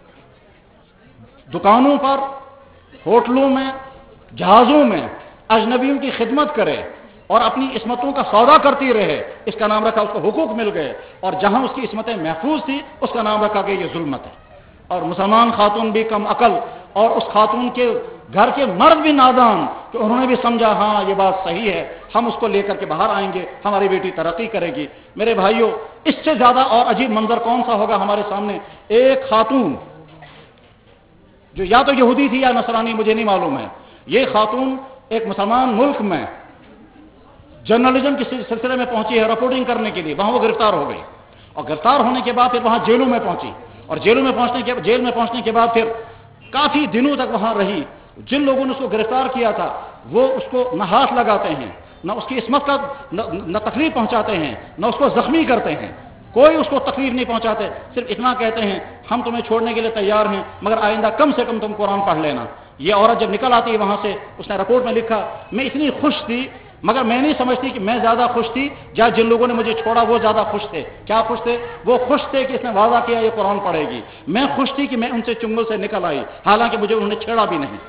دکانوں پر، ہوٹلوں میں، جہازوں میں اجنبیوں کی خدمت کرے اور اپنی عصمتوں کا سودا کرتی رہے، اس کا نام رکھا اس کو حقوق مل گئے، اور جہاں اس کی عصمتیں محفوظ تھی اس کا نام رکھا کہ یہ ظلمت ہے۔ اور مسلمان خاتون بھی کم عقل، اور اس خاتون کے گھر کے مرد بھی نادان کہ انہوں نے بھی سمجھا ہاں یہ بات صحیح ہے، ہم اس کو لے کر کے باہر آئیں گے، ہماری بیٹی ترقی کرے گی۔ میرے بھائیوں، اس سے زیادہ اور عجیب منظر کون سا ہوگا ہمارے سامنے؟ ایک خاتون جو یا تو یہودی تھی یا نصرانی، مجھے نہیں معلوم ہے، یہ خاتون ایک مسلمان ملک میں جرنلزم کے سلسلے میں پہنچی ہے رپورٹنگ کرنے کے لیے، وہاں وہ گرفتار ہو گئی، اور گرفتار ہونے کے بعد پھر وہاں جیلوں میں پہنچی، اور جیل میں پہنچنے کے بعد پھر کافی دنوں تک وہاں رہی۔ جن لوگوں نے اس کو گرفتار کیا تھا وہ اس کو نہ ہاتھ لگاتے ہیں، نہ اس کی عصمت کا نہ تکلیف پہنچاتے ہیں، نہ اس کو زخمی کرتے ہیں، کوئی اس کو تکلیف نہیں پہنچاتے، صرف اتنا کہتے ہیں ہم تمہیں چھوڑنے کے لیے تیار ہیں مگر آئندہ کم سے کم تم قرآن پڑھ لینا۔ یہ عورت جب نکل آتی ہے وہاں سے، اس نے رپورٹ میں لکھا میں اتنی خوش تھی مگر میں نہیں سمجھتی کہ میں زیادہ خوش تھی یا جن لوگوں نے مجھے چھوڑا وہ زیادہ خوش تھے۔ کیا خوش تھے؟ وہ خوش تھے کہ اس نے وعدہ کیا یہ قرآن پڑھے گی، میں خوش تھی کہ میں ان سے چنگل سے نکل آئی حالانکہ مجھے انہوں نے چھیڑا بھی نہیں۔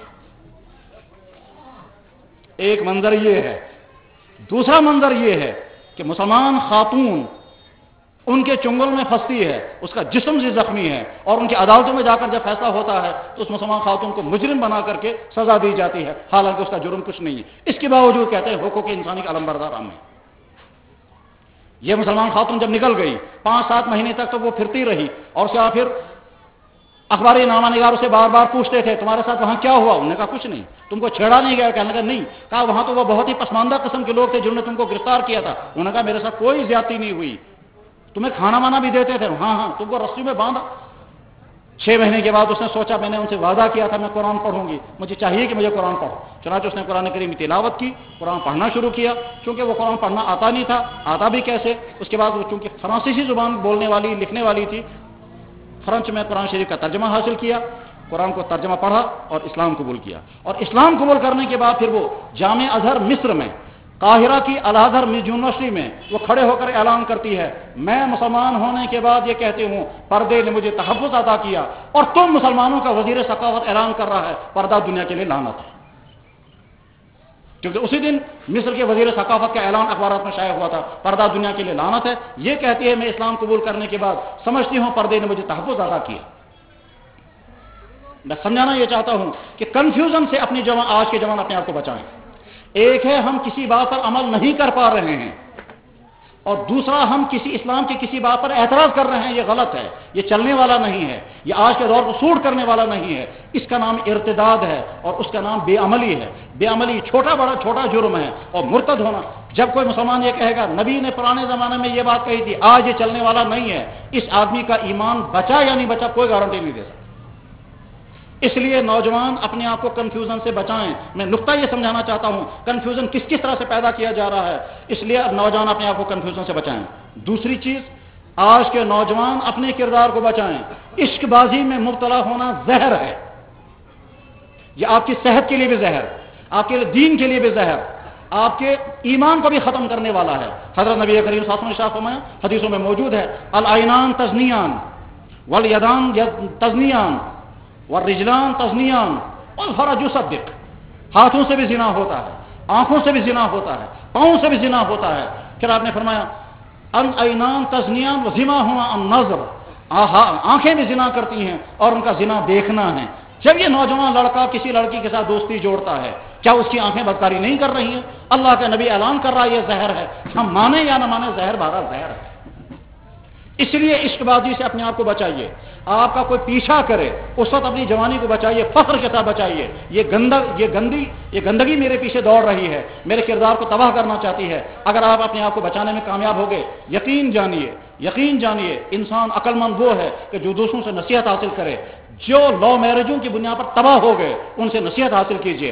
ایک منظر یہ ہے، دوسرا منظر یہ ہے کہ مسلمان خاتون ان کے چنگل میں پھنستی ہے، اس کا جسم سے زخمی ہے، اور ان کی عدالتوں میں جا کر جب فیصلہ ہوتا ہے تو اس مسلمان خاتون کو مجرم بنا کر کے سزا دی جاتی ہے حالانکہ اس کا جرم کچھ نہیں ہے۔ اس کے باوجود کہتے ہیں حقوق انسانی کا علمبردار ہم ہیں۔ یہ مسلمان خاتون جب نکل گئی 5-7 مہینے تک تو وہ پھرتی رہی، اور اس کے بعد پھر اخباری نامہ نگاروں سے بار بار پوچھتے تھے تمہارے ساتھ وہاں کیا ہوا؟ انہوں نے کہا کچھ نہیں۔ تم کو چھیڑا نہیں گیا؟ کہنے لگا نہیں۔ کہا وہاں تو وہ بہت ہی پسماندہ قسم کے لوگ تھے جنہوں نے تم کو گرفتار کیا تھا؟ انہوں نے کہا میرے ساتھ کوئی زیادتی نہیں ہوئی، تمہیں کھانا وانا بھی دیتے تھے؟ ہاں تم کو رسیوں میں باندھا۔ 6 مہینے کے بعد اس نے سوچا میں نے ان سے وعدہ کیا تھا میں قرآن پڑھوں گی، مجھے چاہیے کہ مجھے قرآن پڑھو، چنانچہ اس نے قرآن کریم کی تلاوت کی، قرآن پڑھنا شروع کیا۔ چونکہ وہ قرآن پڑھنا آتا نہیں تھا، آتا بھی کیسے؟ اس کے بعد وہ چونکہ فرانسیسی زبان بولنے والی لکھنے والی تھی، فرانس میں قرآن شریف کا ترجمہ حاصل کیا، قرآن کو ترجمہ پڑھا اور اسلام قبول کیا، اور اسلام قبول کرنے کے بعد پھر وہ جامع ازہر مصر میں، قاہرہ کی الازہر یونیورسٹی میں وہ کھڑے ہو کر اعلان کرتی ہے میں مسلمان ہونے کے بعد یہ کہتی ہوں پردے نے مجھے تحفظ عطا کیا، اور تم مسلمانوں کا وزیر ثقافت اعلان کر رہا ہے پردہ دنیا کے لیے لعنت ہے۔ کیونکہ اسی دن مصر کے وزیر ثقافت کا اعلان اخبارات میں شائع ہوا تھا پردہ دنیا کے لیے لعنت ہے۔ یہ کہتی ہے میں اسلام قبول کرنے کے بعد سمجھتی ہوں پردے نے مجھے تحفظ عطا کیا۔ میں سمجھانا یہ چاہتا ہوں کہ کنفیوژن سے آج کے جوان اپنے آپ کو بچائیں۔ ایک ہے ہم کسی بات پر عمل نہیں کر پا رہے ہیں، اور دوسرا ہم اسلام کی کسی بات پر اعتراض کر رہے ہیں، یہ غلط ہے، یہ چلنے والا نہیں ہے، یہ آج کے دور کو سوٹ کرنے والا نہیں ہے۔ اس کا نام ارتداد ہے اور اس کا نام بے عملی ہے۔ بے عملی چھوٹا جرم ہے، اور مرتد ہونا، جب کوئی مسلمان یہ کہے گا نبی نے پرانے زمانے میں یہ بات کہی تھی آج یہ چلنے والا نہیں ہے، اس آدمی کا ایمان بچا یا نہیں بچا کوئی گارنٹی نہیں دے سکتا۔ اس لیے نوجوان اپنے آپ کو کنفیوژن سے بچائیں۔ میں نقطہ یہ سمجھانا چاہتا ہوں کنفیوژن کس طرح سے پیدا کیا جا رہا ہے، اس لیے نوجوان اپنے آپ کو کنفیوژن سے بچائیں۔ دوسری چیز، آج کے نوجوان اپنے کردار کو بچائیں۔ عشق بازی میں مبتلا ہونا زہر ہے، یہ آپ کی صحت کے لیے بھی زہر، آپ کے دین کے لیے بھی زہر، آپ کے ایمان کو بھی ختم کرنے والا ہے۔ حضرت نبی کریم صلی اللہ علیہ وسلم نے ارشاد فرمایا، حدیثوں میں موجود ہے، العینان تزنیان والیدان تزنیان والرجلان تزنیان والفرج یصدق، ہاتھوں سے بھی زنا ہوتا ہے، آنکھوں سے بھی زنا ہوتا ہے، پاؤں سے بھی زنا ہوتا ہے۔ پھر آپ نے فرمایا العینان تزنیان وزماہما النظر، آنکھیں بھی زنا کرتی ہیں اور ان کا زنا دیکھنا ہے۔ جب یہ نوجوان لڑکا کسی لڑکی کے ساتھ دوستی جوڑتا ہے، کیا اس کی آنکھیں بدکاری نہیں کر رہی ہیں؟ اللہ کا نبی اعلان کر رہا ہے یہ زہر ہے، ہم مانیں یا نہ مانیں زہر بہرحال زہر ہے۔ اس لیے عشق بازی سے اپنے آپ کو بچائیے۔ آپ کا کوئی پیچھا کرے اس وقت اپنی جوانی کو بچائیے، فخر کے ساتھ بچائیے۔ یہ گندگی میرے پیچھے دوڑ رہی ہے، میرے کردار کو تباہ کرنا چاہتی ہے۔ اگر آپ اپنے آپ کو بچانے میں کامیاب ہو گئے، یقین جانیے انسان عقل مند وہ ہے کہ جو دوسروں سے نصیحت حاصل کرے۔ جو لو میرجوں کی بنیاد پر تباہ ہو گئے ان سے نصیحت حاصل کیجیے۔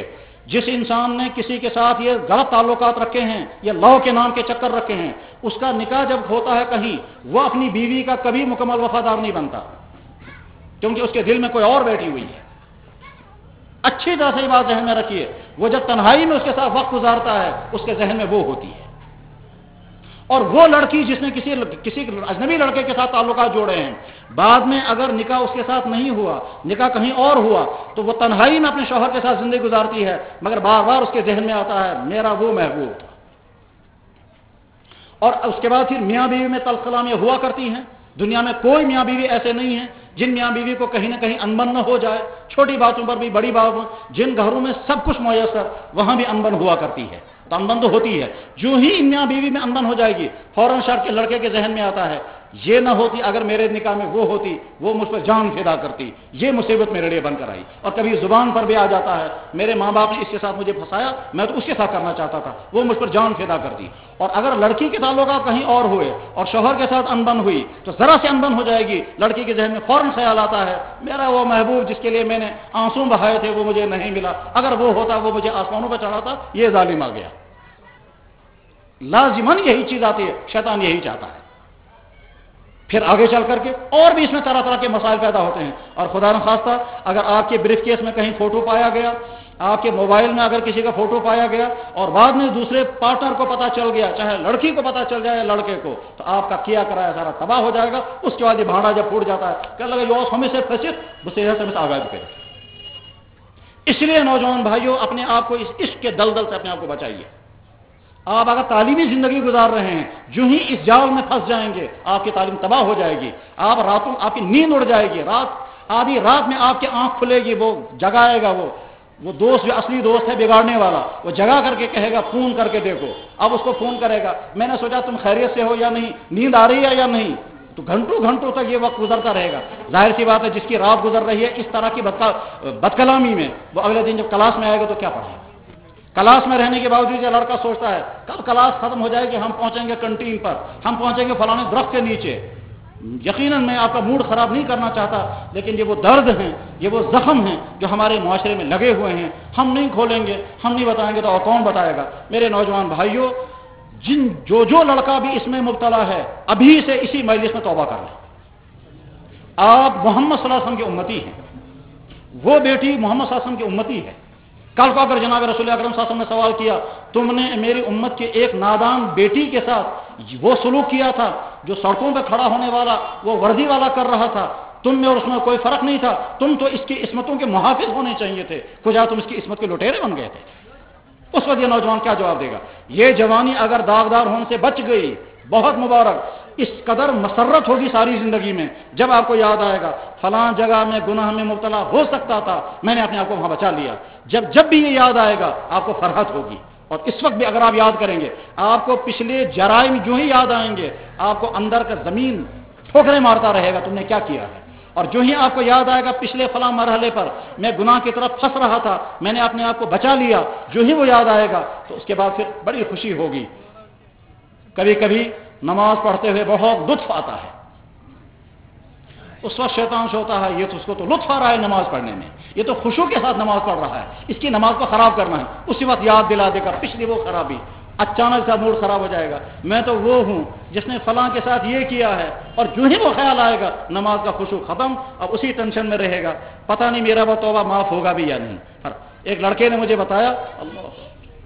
जिस इंसान ने किसी के साथ ये गलत ताल्लुकात रखे हैं, ये लौ के नाम के चक्कर रखे हैं, उसका निकाह जब होता है कहीं, वह अपनी बीवी का कभी मुकम्मल वफादार नहीं बनता, क्योंकि उसके दिल में कोई और बैठी हुई है। अच्छी तरह से ये बात जहन में रखिए, वो जब तन्हाई में उसके साथ वक्त गुजारता है, उसके जहन में वो होती है। और वो लड़की जिसने किसी अजनबी लड़के के साथ ताल्लुकात जोड़े हैं, बाद में अगर निकाह उसके साथ नहीं हुआ, निकाह कहीं और हुआ, तो वो तन्हाई में अपने शौहर के साथ जिंदगी गुजारती है, मगर बार बार उसके जहन में आता है मेरा वो महबूब था। और उसके बाद फिर मियाँ बीवी में तलखलामियाँ हुआ करती हैं। दुनिया में कोई मियाँ बीवी ऐसे नहीं है जिन मियाँ बीवी को कहीं ना कहीं अनबन न हो जाए, छोटी बातों पर भी, बड़ी बातों, जिन घरों में सब कुछ मुयस्सर, वहां भी अनबन हुआ करती है। तो अनबन तो होती है। जो ही मियाँ बीवी में अनबन हो जाएगी, फौरन शर्त के लड़के के जहन में आता है ये ना होती अगर मेरे निकाह में वो होती, वो मुझ पर जान फिदा करती, ये मुसीबत मेरे लिए बनकर आई। और कभी जुबान पर भी आ जाता है मेरे माँ बाप ने इसके साथ मुझे फंसाया, मैं तो उसके साथ करना चाहता था, वो मुझ पर जान फिदा करती। और अगर लड़की के ताल्लुकात कहीं और हुए और शौहर के साथ अनबन हुई, तो जरा से अनबन हो जाएगी, लड़की के जहन में फौरन ख्याल आता है मेरा वो महबूब जिसके लिए मैंने आंसू बहाए थे वो मुझे नहीं मिला, अगर वो होता वो मुझे आसमानों पर चढ़ाता, ये जालिम आ गया। लाजिमन यही चीज आती है, शैतान यही चाहता है। फिर आगे चल करके और भी इसमें तरह तरह के मसाइल पैदा होते हैं। और खुदा न खास्ता अगर आपके ब्रीफ केस में कहीं फोटो पाया गया, आपके मोबाइल में अगर किसी का फोटो पाया गया और बाद में दूसरे पार्टनर को पता चल गया, चाहे लड़की को पता चल जाए या लड़के को, तो आपका किया कराया सारा तबाह हो जाएगा। उसके बाद ये भाड़ा जब फूट जाता है क्या लगा यो हमें से फंसित आगाज करे। इसलिए नौजवान भाइयों, अपने आप को इस इश्क के दलदल से अपने आप को बचाइए। आप अगर तालीमी जिंदगी गुजार रहे हैं, जो ही इस जाल में फंस जाएंगे आपकी तालीम तबाह हो जाएगी। आप रातों आपकी नींद उड़ जाएगी, आधी रात में आपकी आंख खुलेगी, वो जगाएगा, वो दोस्त जो असली दोस्त है बिगाड़ने वाला, वो जगा करके कहेगा फोन करके देखो। अब उसको फोन करेगा, मैंने सोचा तुम खैरियत से हो या नहीं, नींद आ रही है या नहीं, तो घंटों घंटों तक ये वक्त गुजरता रहेगा। जाहिर सी बात है जिसकी रात गुजर रही है इस तरह की बदकलामी में, वो अगले दिन जब क्लास में आएगा तो क्या पढ़ेगा। क्लास में रहने के बावजूद ये लड़का सोचता है कब क्लास खत्म हो जाएगी, हम पहुंचेंगे कैंटीन पर, हम पहुंचेंगे फलाने दरख्त के नीचे। यकीनन मैं आपका मूड खराब नहीं करना चाहता, लेकिन ये वो दर्द हैं, ये वो जख्म हैं जो हमारे मुआशरे में लगे हुए हैं। हम नहीं खोलेंगे, हम नहीं बताएंगे तो और कौन बताएगा। मेरे नौजवान भाइयों, जो लड़का भी इसमें मुब्तला है, अभी से इसी मजलिस में तौबा कर ले। आप मोहम्मद सल्लल्लाहु अलैहि वसल्लम की उम्मती हैं, वो बेटी मोहम्मद सल्लल्लाहु अलैहि वसल्लम की उम्मती है। कल को अगर जनाब रसूल अकरम सल्लल्लाहु अलैहि वसल्लम ने सवाल किया तुमने मेरी उम्मत के एक नादान बेटी के साथ वो सलूक किया था जो सड़कों पर खड़ा होने वाला वो वर्दी वाला कर रहा था, तुम में और उसमें कोई फर्क नहीं था, तुम तो इसकी इस्मतों के मुहाफिज होने चाहिए थे, खुदा तुम इसकी इस्मत के लुटेरे बन गए थे। उस वक्त ये नौजवान क्या जवाब देगा। ये जवानी अगर दागदार होने से बच गई, बहुत मुबारक। इस कदर मसरत होगी सारी जिंदगी में, जब आपको याद आएगा फलां जगह में गुनाह में मुब्तला हो सकता था, मैंने अपने आप को वहां बचा लिया। जब भी ये याद आएगा आपको फरहत होगी। और इस वक्त भी अगर आप याद करेंगे, आपको पिछले जराइम जो ही याद आएंगे, आपको अंदर का जमीन ठोकरें मारता रहेगा तुमने क्या किया है। और जो ही आपको याद आएगा पिछले फलां मरहले पर मैं गुनाह की तरफ फंस रहा था, मैंने अपने आप को बचा लिया, जो ही वो याद आएगा तो उसके बाद फिर बड़ी खुशी होगी। कभी कभी नमाज पढ़ते हुए बहुत लुत्फ आता है, उस वक्त शैतान सोचता है ये तो उसको तो लुत्फ आ रहा है नमाज पढ़ने में, ये तो खुशू के साथ नमाज पढ़ रहा है, इसकी नमाज को खराब करना है। उसी वक्त याद दिला देगा पिछली वो खराबी, अचानक सा मूड खराब हो जाएगा, मैं तो वो हूं जिसने फलां के साथ ये किया है। और जो ही वो ख्याल आएगा नमाज का खुशू खत्म, अब उसी टेंशन में रहेगा, पता नहीं मेरा वो तौबा माफ होगा भी या नहीं। एक लड़के ने मुझे बताया, अल्लाह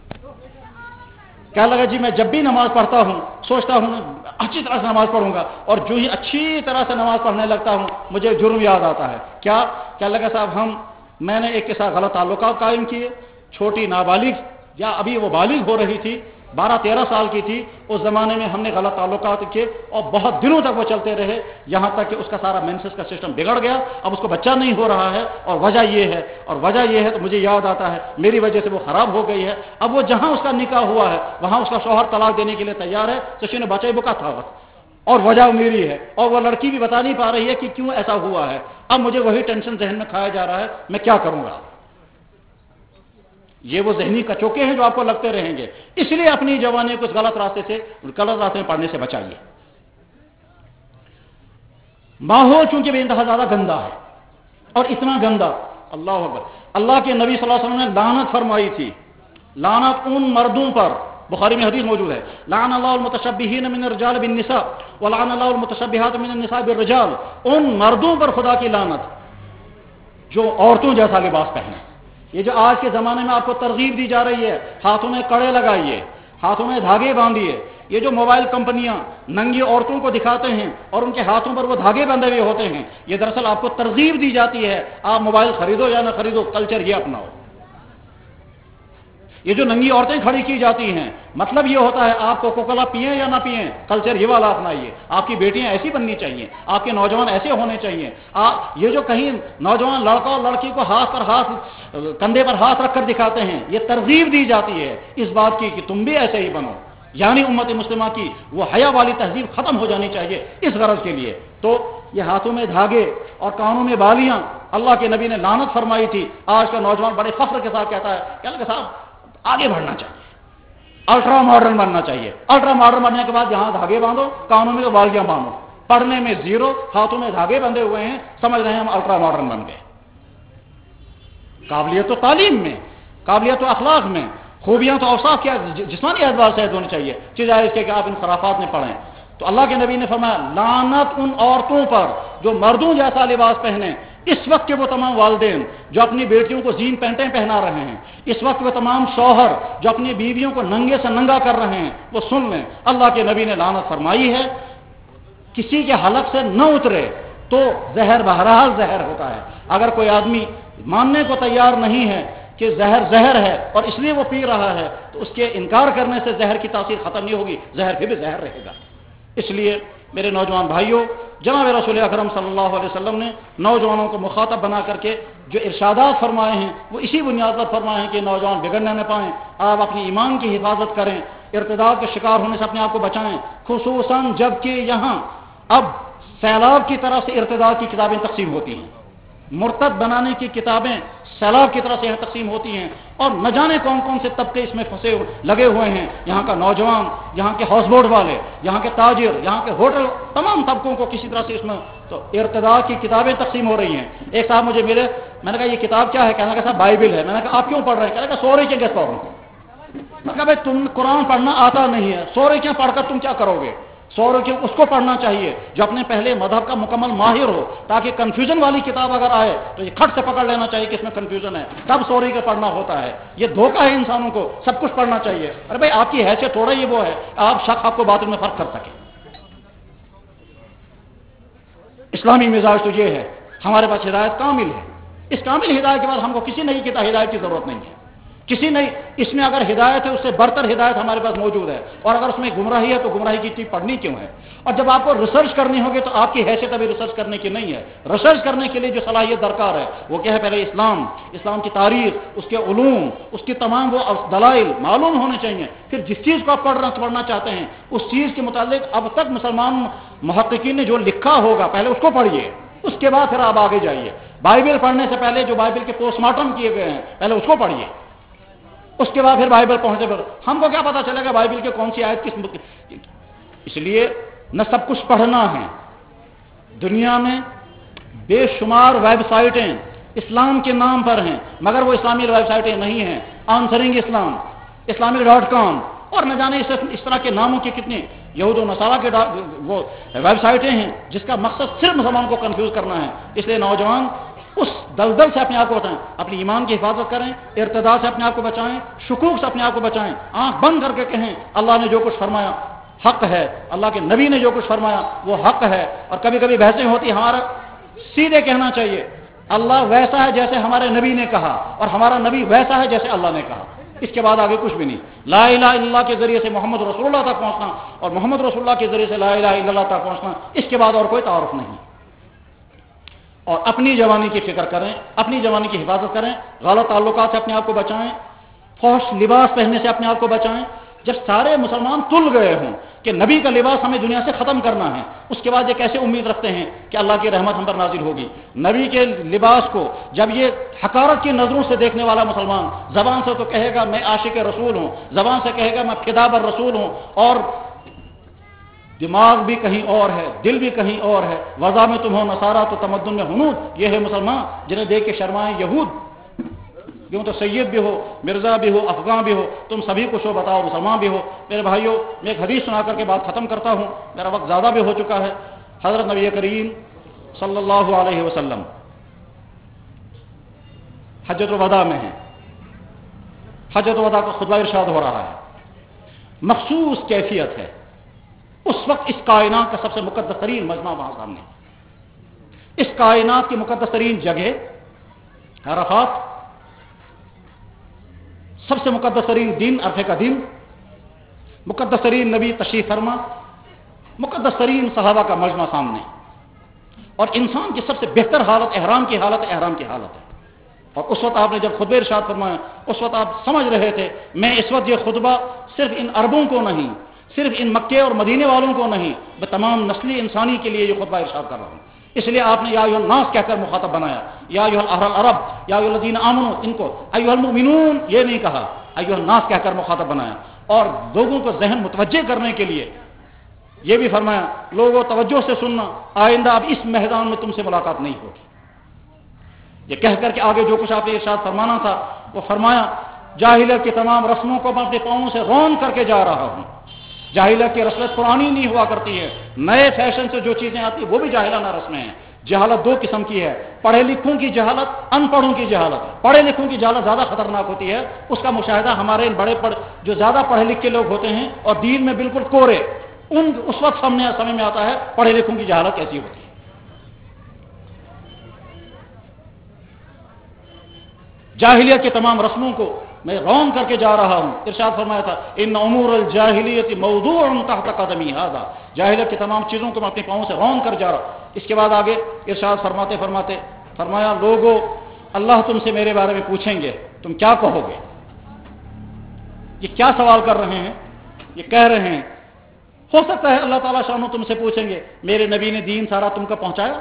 क्या लगा जी, मैं जब भी नमाज पढ़ता हूं सोचता हूं अच्छी तरह से नमाज पढ़ूंगा, और जो ही अच्छी तरह से नमाज पढ़ने लगता हूं मुझे जुर्म याद आता है। क्या लगा साहब, मैंने एक के साथ गलत ताल्लुकात कायम किए, छोटी नाबालिग या अभी वो बालिग हो रही थी, 12-13 साल की थी, उस जमाने में हमने गलत ताल्लुकात किए और बहुत दिनों तक वो चलते रहे, यहां तक कि उसका सारा मेंसेस का सिस्टम बिगड़ गया, अब उसको बच्चा नहीं हो रहा है। और वजह ये है तो मुझे याद आता है मेरी वजह से वो खराब हो गई है। अब वो जहां उसका निकाह हुआ है वहां उसका शौहर तलाक देने के लिए तैयार है, सची ने बचाई बुका था बस, और वजह मेरी है। और वो लड़की भी बता नहीं पा रही है कि क्यों ऐसा हुआ है। अब मुझे वही टेंशन जहन में खाया जा रहा है, मैं क्या करूंगा। ये वो जहनी कचोके हैं जो आपको लगते रहेंगे। इसलिए अपनी जवानी को उस गलत रास्ते में पढ़ने से बचाइए। माहौल चूंकि बेइंतहा ज्यादा गंदा है, और इतना गंदा اللہ اکبر. اللہ کے نبی صلی اللہ علیہ وسلم نے لعنت فرمائی تھی, لعنت ان مردوں پر, بخاری میں حدیث موجود ہے, لعن اللہ المتشبہین من الرجال بالنساء ولعن اللہ المتشبہات من النساء بالرجال, ان مردوں پر خدا کی لعنت جو عورتوں جیسا لباس پہنے. یہ جو آج کے زمانے میں آپ کو ترغیب دی جا رہی ہے, ہاتھوں میں کڑے لگائیے, ہاتھوں میں دھاگے باندھیے, یہ جو موبائل کمپنیاں ننگی عورتوں کو دکھاتے ہیں اور ان کے ہاتھوں پر وہ دھاگے بندھے ہوئے ہوتے ہیں, یہ دراصل آپ کو ترغیب دی جاتی ہے آپ موبائل خریدو یا نہ خریدو, کلچر یہ اپناؤ. یہ جو ننگی عورتیں کھڑی کی جاتی ہیں, مطلب یہ ہوتا ہے آپ کوکا کولا پئیں یا نہ پئیں, کلچر یہ والا اپنائیے. آپ کی بیٹیاں ایسی بننی چاہیے, آپ کے نوجوان ایسے ہونے چاہیے. یہ جو کہیں نوجوان لڑکا اور لڑکی کو ہاتھ پر ہاتھ, کندھے پر ہاتھ رکھ کر دکھاتے ہیں, یہ ترغیب دی جاتی ہے اس بات کی کہ تم بھی ایسے ہی بنو. یعنی امت مسلمہ کی وہ حیا والی تہذیب ختم ہو جانی چاہیے اس غرض کے لیے. تو یہ ہاتھوں میں دھاگے اور کانوں میں بالیاں, اللہ کے نبی نے لعنت فرمائی تھی. آج کا نوجوان بڑے فخر کے ساتھ کہتا ہے کہ صاحب آگے بڑھنا چاہیے, الٹرا ماڈرن بننا چاہیے. الٹرا ماڈرن بننے کے بعد یہاں دھاگے باندھو, کانوں میں بالیاں باندھو, پڑھنے میں زیرو, ہاتھوں میں دھاگے بندھے ہوئے ہیں, سمجھ رہے ہیں ہم الٹرا ماڈرن بن گئے. قابلیت تو تعلیم میں, قابلیت تو اخلاق میں, خوبیاں تو اوصاف کیا جسمانی اعتبار سے ہونی چاہیے, چیزیں اس کے کہ آپ ان خرافات میں پڑھیں. تو اللہ کے نبی نے فرمایا لعنت ان عورتوں پر جو مردوں جیسا لباس پہنے. اس وقت کے وہ تمام والدین جو اپنی بیٹیوں کو زین پینٹیں پہنا رہے ہیں, اس وقت وہ تمام شوہر جو اپنی بیویوں کو ننگے سے ننگا کر رہے ہیں, وہ سن لیں اللہ کے نبی نے لعنت فرمائی ہے. کسی کے حلق سے نہ اترے تو زہر بہرحال زہر ہوتا ہے. اگر کوئی آدمی ماننے کو تیار نہیں ہے کہ زہر زہر ہے اور اس لیے وہ پی رہا ہے, تو اس کے انکار کرنے سے زہر کی تاثیر ختم نہیں ہوگی, زہر پھر بھی زہر رہے گا. اس لیے میرے نوجوان بھائیوں, جناب رسول اکرم صلی اللہ علیہ وسلم نے نوجوانوں کو مخاطب بنا کر کے جو ارشادات فرمائے ہیں وہ اسی بنیاد پر فرمائے ہیں کہ نوجوان بگڑنے نہ پائیں. آپ اپنی ایمان کی حفاظت کریں, ارتداد کے شکار ہونے سے اپنے آپ کو بچائیں, خصوصاً جب کہ یہاں اب سیلاب کی طرف سے ارتداد کی کتابیں تقسیم ہوتی ہیں, مرتد بنانے کی کتابیں سیلاب کی طرف سے یہاں تقسیم ہوتی ہیں, اور نہ جانے کون کون سے طبقے اس میں پھنسے لگے ہوئے ہیں. یہاں کا نوجوان, یہاں کے ہاؤس بورڈ والے, یہاں کے تاجر, یہاں کے ہوٹل, تمام طبقوں کو کسی طرح سے اس میں تو ارتداد کی کتابیں تقسیم ہو رہی ہیں. ایک صاحب مجھے ملے, میں نے کہا یہ کتاب کیا ہے؟ کہنے لگا صاحب بائبل ہے. میں نے کہا آپ کیوں پڑھ رہے ہیں؟ کہنے لگا سورے کے پڑھ رہا ہوں. میں کہا بھائی تم قرآن پڑھنا آتا نہیں ہے, سورے کیا پڑھ کر تم کیا کرو گے؟ سورے کے اس کو پڑھنا چاہیے جو اپنے پہلے مذہب کا مکمل ماہر ہو, تاکہ کنفیوژن والی کتاب اگر آئے تو یہ کھٹ سے پکڑ لینا چاہیے کہ اس میں کنفیوژن ہے, تب سورے کا پڑھنا ہوتا ہے. یہ دھوکہ ہے انسانوں کو, سب کچھ پڑھنا چاہیے. ارے بھائی آپ کی حیثیت تھوڑا ہی وہ ہے آپ شک آپ کو باطن میں فرق کر سکیں. اسلامی مزاج تو یہ ہے, ہمارے پاس ہدایت کامل ہے. اس کامل ہدایت کے بعد ہم کو کسی نئی ہدایت کی ضرورت نہیں ہے. کسی نہیں, اس میں اگر ہدایت ہے اس سے برتر ہدایت ہمارے پاس موجود ہے, اور اگر اس میں گمراہی ہے تو گمراہی کی چیز پڑھنی کیوں ہے؟ اور جب آپ کو ریسرچ کرنی ہوگی تو آپ کی حیثیت ابھی ریسرچ کرنے کی نہیں ہے. ریسرچ کرنے کے لیے جو صلاحیت درکار ہے وہ کیا ہے؟ پہلے اسلام کی تاریخ, اس کے علوم, اس کی تمام وہ دلائل معلوم ہونے چاہیے. پھر جس چیز کو آپ پڑھنا چاہتے ہیں اس چیز کے متعلق اب تک مسلمان محققین نے جو لکھا ہوگا پہلے اس کو پڑھیے, اس کے بعد پھر آپ آگے جائیے. بائبل پڑھنے سے پہلے جو بائبل کے پوسٹ مارٹم کیے گئے ہیں پہلے اس کو پڑھیے, اس کے بعد پھر بائبل پہنچے. پھر ہم کو کیا پتا چلے گا بائبل کے کون سی آیت کس. اس لیے نہ سب کچھ پڑھنا ہے. دنیا میں بے شمار ویب سائٹیں اسلام کے نام پر ہیں, مگر وہ اسلامی ویب سائٹیں نہیں ہیں. آنسرنگ اسلام, اسلامی.com اور نہ جانے اس طرح کے ناموں کے کتنے یہود و نصارہ کے وہ ویب سائٹیں ہیں جس کا مقصد صرف مسلمان کو کنفیوز کرنا ہے. اس لیے نوجوان اس دلدل سے اپنے آپ کو بچائیں, اپنی ایمان کی حفاظت کریں, ارتداد سے اپنے آپ کو بچائیں, شکوک سے اپنے آپ کو بچائیں. آنکھ بند کر کے کہیں اللہ نے جو کچھ فرمایا حق ہے, اللہ کے نبی نے جو کچھ فرمایا وہ حق ہے. اور کبھی کبھی بحثیں ہوتی, ہمارا سیدھے کہنا چاہیے اللہ ویسا ہے جیسے ہمارے نبی نے کہا, اور ہمارا نبی ویسا ہے جیسے اللہ نے کہا. اس کے بعد آگے کچھ بھی نہیں. لا الہ الا اللہ کے ذریعے سے محمد رسول اللہ تک پہنچنا, اور محمد رسول اللہ کے ذریعے سے لا الہ الا اللہ تک پہنچنا, اس کے بعد اور کوئی تعارف نہیں. اور اپنی جوانی کی فکر کریں, اپنی جوانی کی حفاظت کریں, غلط تعلقات سے اپنے آپ کو بچائیں, فحش لباس پہننے سے اپنے آپ کو بچائیں. جب سارے مسلمان تل گئے ہوں کہ نبی کا لباس ہمیں دنیا سے ختم کرنا ہے, اس کے بعد یہ کیسے امید رکھتے ہیں کہ اللہ کی رحمت ہم پر نازل ہوگی؟ نبی کے لباس کو جب یہ حقارت کی نظروں سے دیکھنے والا مسلمان زبان سے تو کہے گا میں عاشق رسول ہوں, زبان سے کہے گا میں فدا بر رسول ہوں, اور दिमाग भी कहीं और है, दिल भी कहीं और है। वज़ा में तुम हो नसारा तो तमद्दुन में हुनूद। ये है मुसलमान जिन्हें देख के शर्माए यहूद। क्यों तो सैयद भी हो, मिर्जा भी हो, अफगान भी हो, तुम सभी कुछ हो, बताओ मुसलमान भी हो। मेरे भाइयों, मैं एक हदीस सुना करके बात खत्म करता हूँ, मेरा वक्त ज़्यादा भी हो चुका है। हज़रत नबी करीम सल्लल्लाहु अलैहि वसल्लम हज्जतुल वदा में है। हज्जतुल वदा का खुतबा इरशाद हो रहा है। मखसूस कैफियत है। उस वक्त इस कायनात का सबसे मुकद्दस तरीन मजमा वहां सामने, इस कायनात की मुकद्दस तरीन जगह अरफात, सबसे मुकद्दस तरीन दिन अरफे का दिन, मुकद्दस तरीन नबी तशरीफ फरमा, मुकद्दस तरीन सहाबा का मजमा सामने, और इंसान की सबसे बेहतर हालत एहराम की हालत है। और उस वक्त आपने जब खुतबा इरशाद फरमाया, उस वक्त आप समझ रहे थे मैं इस वक्त ये खुतबा सिर्फ इन अरबों को नहीं, सिर्फ इन मक्के और मदीने वालों को नहीं, मैं तमाम नस्ली इंसानी के लिए ये खुतबा इरशाद कर रहा हूँ। इसलिए आपने या अय्युहन नास कहकर मुखातब बनाया, या अय्युहल अहल अरब, या अय्युहल्लज़ीना आमनू, इनको अय्युहल मुमिनून ये नहीं कहा, अय्युहन नास कहकर मुखातब बनाया। और लोगों को जहन मुतवज्जे करने के लिए ये भी फरमाया, लोगों तवज्जो से सुनना, आइंदा अब इस मैदान में तुमसे मुलाकात नहीं होगी। ये कह करके आगे जो कुछ आपने इरशाद फरमाना था वो फरमाया, जाहिलियत की तमाम रस्मों को मैं अपने पाँवों से रौन करके जा रहा हूँ। जाहिलियत की रस्में पुरानी नहीं हुआ करती है, नए फैशन से जो चीजें आती है वो भी जाहिलाना रस्में हैं। जहालत दो किस्म की है, पढ़े लिखों की जहालत, अनपढ़ों की जहालत। पढ़े लिखों की जहालत ज्यादा खतरनाक होती है, उसका मुशाहिदा हमारे इन जो ज्यादा पढ़े लिखे लोग होते हैं और दीन में बिल्कुल कोरे, उस वक्त समय में आता है पढ़े लिखों की जहालत कैसी होती है। जाहिलियत की तमाम रस्मों को मैं रौन करके जा रहा हूं। इरशाद फरमाया था, इन उमूरुल जाहिलियत मौदूअन तहत कदमी हादा, जाहिलियत की तमाम चीजों को मैं अपने पांव से रौन कर जा रहा हूं। इसके बाद आगे इरशाद फरमाते फरमाते फरमाया, लोगों अल्लाह तुमसे मेरे बारे में पूछेंगे, तुम क्या कहोगे? ये क्या सवाल कर रहे हैं? ये कह रहे हैं हो सकता है अल्लाह ताला शानो तुमसे पूछेंगे, मेरे नबी ने दीन सारा तुमको पहुंचाया?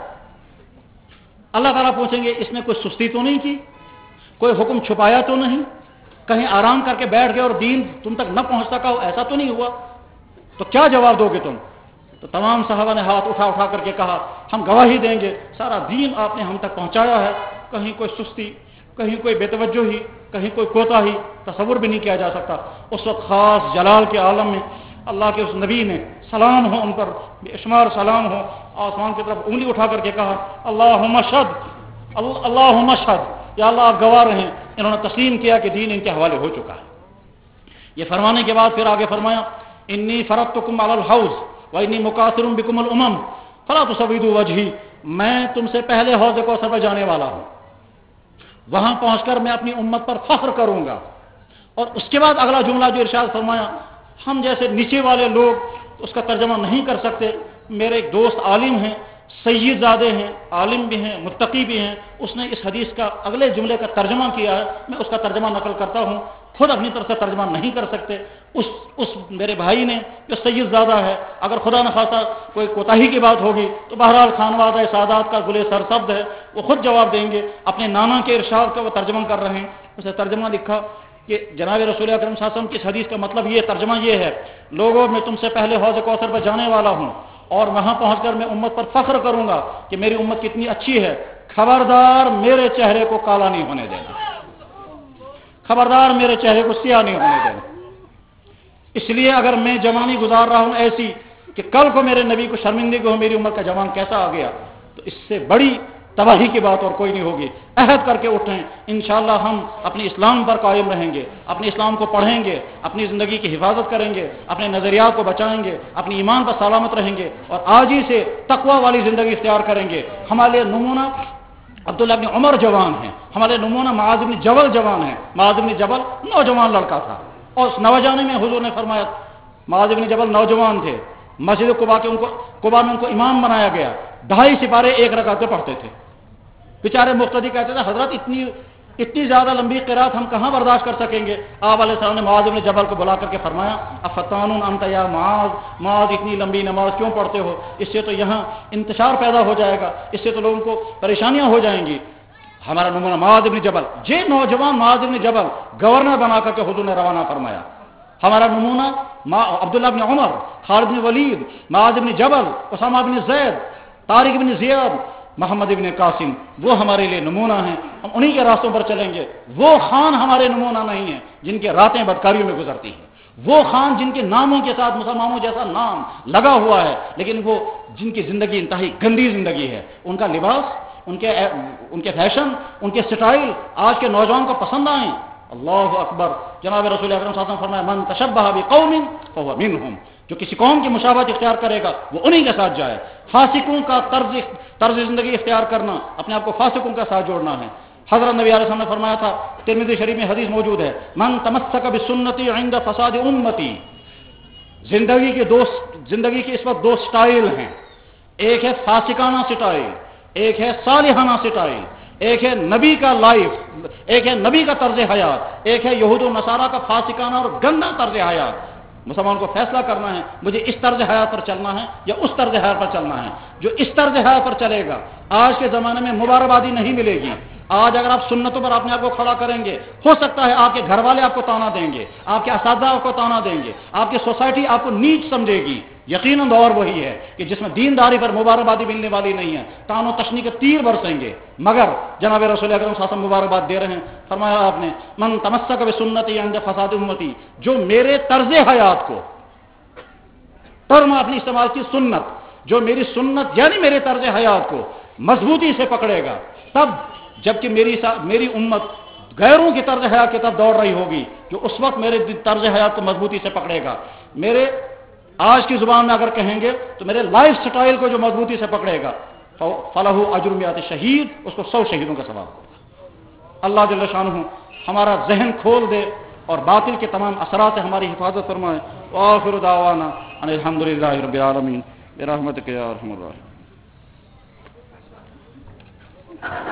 अल्लाह ताला पूछेंगे, इसने कोई सुस्ती तो नहीं की, कोई हुक्म छुपाया तो नहीं, कहीं आराम करके बैठ गए और दीन तुम तक न पहुंच सका हो, ऐसा तो नहीं हुआ? तो क्या जवाब दोगे तुम? तो तमाम सहाबा ने हाथ उठा उठा करके कहा, हम गवाही देंगे सारा दीन आपने हम तक पहुंचाया है, कहीं कोई सुस्ती, कहीं कोई बेतवज्जोही, कहीं कोई कोताही तसव्वुर भी नहीं किया जा सकता। उस वक्त खास जलाल के आलम में अल्लाह के उस नबी ने, सलाम हो उन पर, बेशुमार सलाम हो, आसमान की तरफ उंगली उठा करके कहा, अल्लाहुम्मा शद, अल्लाहुम्मा शद, या अल्लाह आप गवाह रहे हैं, इन्होंने तस्लीम किया कि दीन इनके हवाले हो चुका है। ये फरमाने के बाद फिर आगे फरमाया, इन्नी फरतुकुम अलल हौज व इन्नी मुकासिरुम बिकुमुल उमम फला तुसविदु वजही, मैं तुमसे पहले हौज कौसर पर जाने वाला हूं, वहां पहुंचकर मैं अपनी उम्मत पर फख्र करूंगा। और उसके बाद अगला जुमला जो इरशाद फरमाया, हम जैसे नीचे वाले लोग उसका तर्जमा नहीं कर सकते। मेरे एक दोस्त आलिम हैं, सैयदजादे हैं, आलिम भी हैं, मुत्तकी भी हैं, उसने इस हदीस का अगले जुमले का तर्जमा किया है, मैं उसका तर्जमा नकल करता हूं, खुद अपनी तरफ से तर्जमा नहीं कर सकते। उस मेरे भाई ने जो सैयदजादा है, अगर खुदा न खासा कोई कोताही की बात होगी तो बहरहाल खानवादा सादात का गुले सरसब्द है, वो खुद जवाब देंगे। अपने नाना के इरशाद का वो तर्जमा कर रहे हैं, उसे तर्जमा लिखा कि जनाब रसूल अकरम सल्लल्लाहु अलैहि वसल्लम की इस हदीस का मतलब ये, तर्जमा ये है, लोगों मैं तुमसे पहले हौज कौसर पर जाने वाला हूं और वहां पहुंचकर मैं उम्मत पर फख्र करूंगा कि मेरी उम्मत कितनी अच्छी है। खबरदार मेरे चेहरे को काला नहीं होने देना, खबरदार मेरे चेहरे को सियाह नहीं होने देना। इसलिए अगर मैं जवानी गुजार रहा हूं ऐसी कि कल को मेरे नबी को शर्मिंदगी हो मेरी उम्र का जवान कैसा आ गया, तो इससे बड़ी तबाही की बात और कोई नहीं होगी। अहद करके उठें, इंशाअल्लाह हम अपने इस्लाम पर कायम रहेंगे, अपने इस्लाम को पढ़ेंगे, अपनी ज़िंदगी की हिफाजत करेंगे, अपने नज़रियात को बचाएंगे, अपनी ईमान पर सलामत रहेंगे और आज ही से तकवा वाली ज़िंदगी इख्तियार करेंगे। हमारे नमूना अब्दुल्लाह इब्न उमर जवान हैं, हमारे नमूना मुआज़ इब्न जबल जवान हैं। मुआज़ इब्न जबल नौजवान लड़का था और उस नौजवानी में हुजूर ने फरमाया, मुआज़ इब्न जबल नौजवान थे, मस्जिद कुबा में उनको इमाम बनाया गया, 2.5 सिपारे एक रकात पे पढ़ते थे। बेचारे मुक्तदी कहते थे, हजरत इतनी ज्यादा लंबी क़िरात हम कहां बर्दाश्त कर सकेंगे। आप अलैहिस्सलाम ने मुआज़ इब्न जबल को बुला करके फरमाया, अफ़तानुन अंत या मुआज़ इतनी लंबी नमाज क्यों पढ़ते हो, इससे तो यहाँ इंतशार पैदा हो जाएगा, इससे तो लोगों को परेशानियां हो जाएंगी। हमारा नमूना मुआज़ इब्न जबल, जे नौजवान मुआज़ इब्न जबल गवर्नर बना करके हुजूर ने रवाना फरमाया। हमारा नमूना Abdullah bin Umar, Khalid bin Walid, Muaz bin Jabal, Usama bin Zaid, Tariq bin Ziyad, Mohammad bin Qasim, वो हमारे लिए नमूना हैं। हम उन्हीं के रास्तों पर चलेंगे। वो खान हमारे नमूना नहीं है जिनके रातें बदकारियों में गुजरती हैं, वो खान जिनके नामों के साथ मुसलमानों जैसा नाम लगा हुआ है, लेकिन वो जिनकी जिंदगी इंतहाई गंदी जिंदगी है। उनका लिबास, उनके फैशन, उनके स्टाइल आज के नौजवान को पसंद आए। अल्लाहु अकबर। जनाब रसूल अकरम सल्लल्लाहु अलैहि वसल्लम फरमाया, मन तशब्बह बिकौमिन फहुव मिनहुम, जो किसी कौम की मुशाबहत इख्तियार करेगा वो उन्हीं के साथ जाए। फासिकों का तर्ज जिंदगी इख्तियार करना, अपने आप को फासिकों का साथ जोड़ना है। हजरत नबी अलैहि सल्लम ने फरमाया था, तिरमिज़ी शरीफ में हदीस मौजूद है, मन तमस्सक बिसुन्नती इंद फसाद उम्मती। जिंदगी के इस वक्त दो स्टाइल हैं, एक है फासिकाना स्टाइल, एक है सालिहाना स्टाइल, एक है नबी का लाइफ, एक है नबी का तर्ज हयात, एक है यहूद और नसारा का फासिकाना और गंदा तर्ज हयात। मुसलमान को फैसला करना है, मुझे इस तर्ज हयात पर चलना है या उस तर्ज हयात पर चलना है। जो इस तर्ज हयात पर चलेगा, आज के ज़माने में मुबारकबादी नहीं मिलेगी। आज अगर आप सुन्नतों पर अपने आप को खड़ा करेंगे, हो सकता है आपके घर वाले आपको ताना देंगे, आपके असातिज़ा आपको ताना देंगे, आपकी सोसाइटी आपको नीच समझेगी। यकीनन दौर वही है कि जिसमें दीनदारी पर मुबारकबादी मिलने वाली नहीं है, तानो तशनी के तीर बरसेंगे। मगर जनाब रसूल अकरम सल्लल्लाहु अलैहि वसल्लम मुबारकबाद दे रहे हैं। फरमाया आपने, मन तमस्सक बिसुन्नती इंद फसाद उम्मती, जो मेरे तर्ज हयात को, टर्म आपने इस्तेमाल की सुन्नत, जो मेरी सुन्नत यानी मेरे तर्ज हयात को मजबूती से पकड़ेगा, तब जबकि मेरी उम्मत गैरों की तर्ज हयात की तरफ दौड़ रही होगी, जो उस वक्त मेरे तर्ज हयात को मजबूती से पकड़ेगा। मेरे आज की जुबान में अगर कहेंगे तो मेरे लाइफ स्टाइल को जो मजबूती से पकड़ेगा, फलहु अज्रु मियात शहीद, उसको 100 शहीदों का सवाब होगा। अल्लाह जल्ल शानुहु हमारा जहन खोल दे और बातिल के तमाम असरात से हमारी हिफाजत फरमाए। व आखिरु दावाना अनिल हम्दुलिल्लाहि रब्बिल आलमीन बिरहमतिका या अरहमर राहिमीन।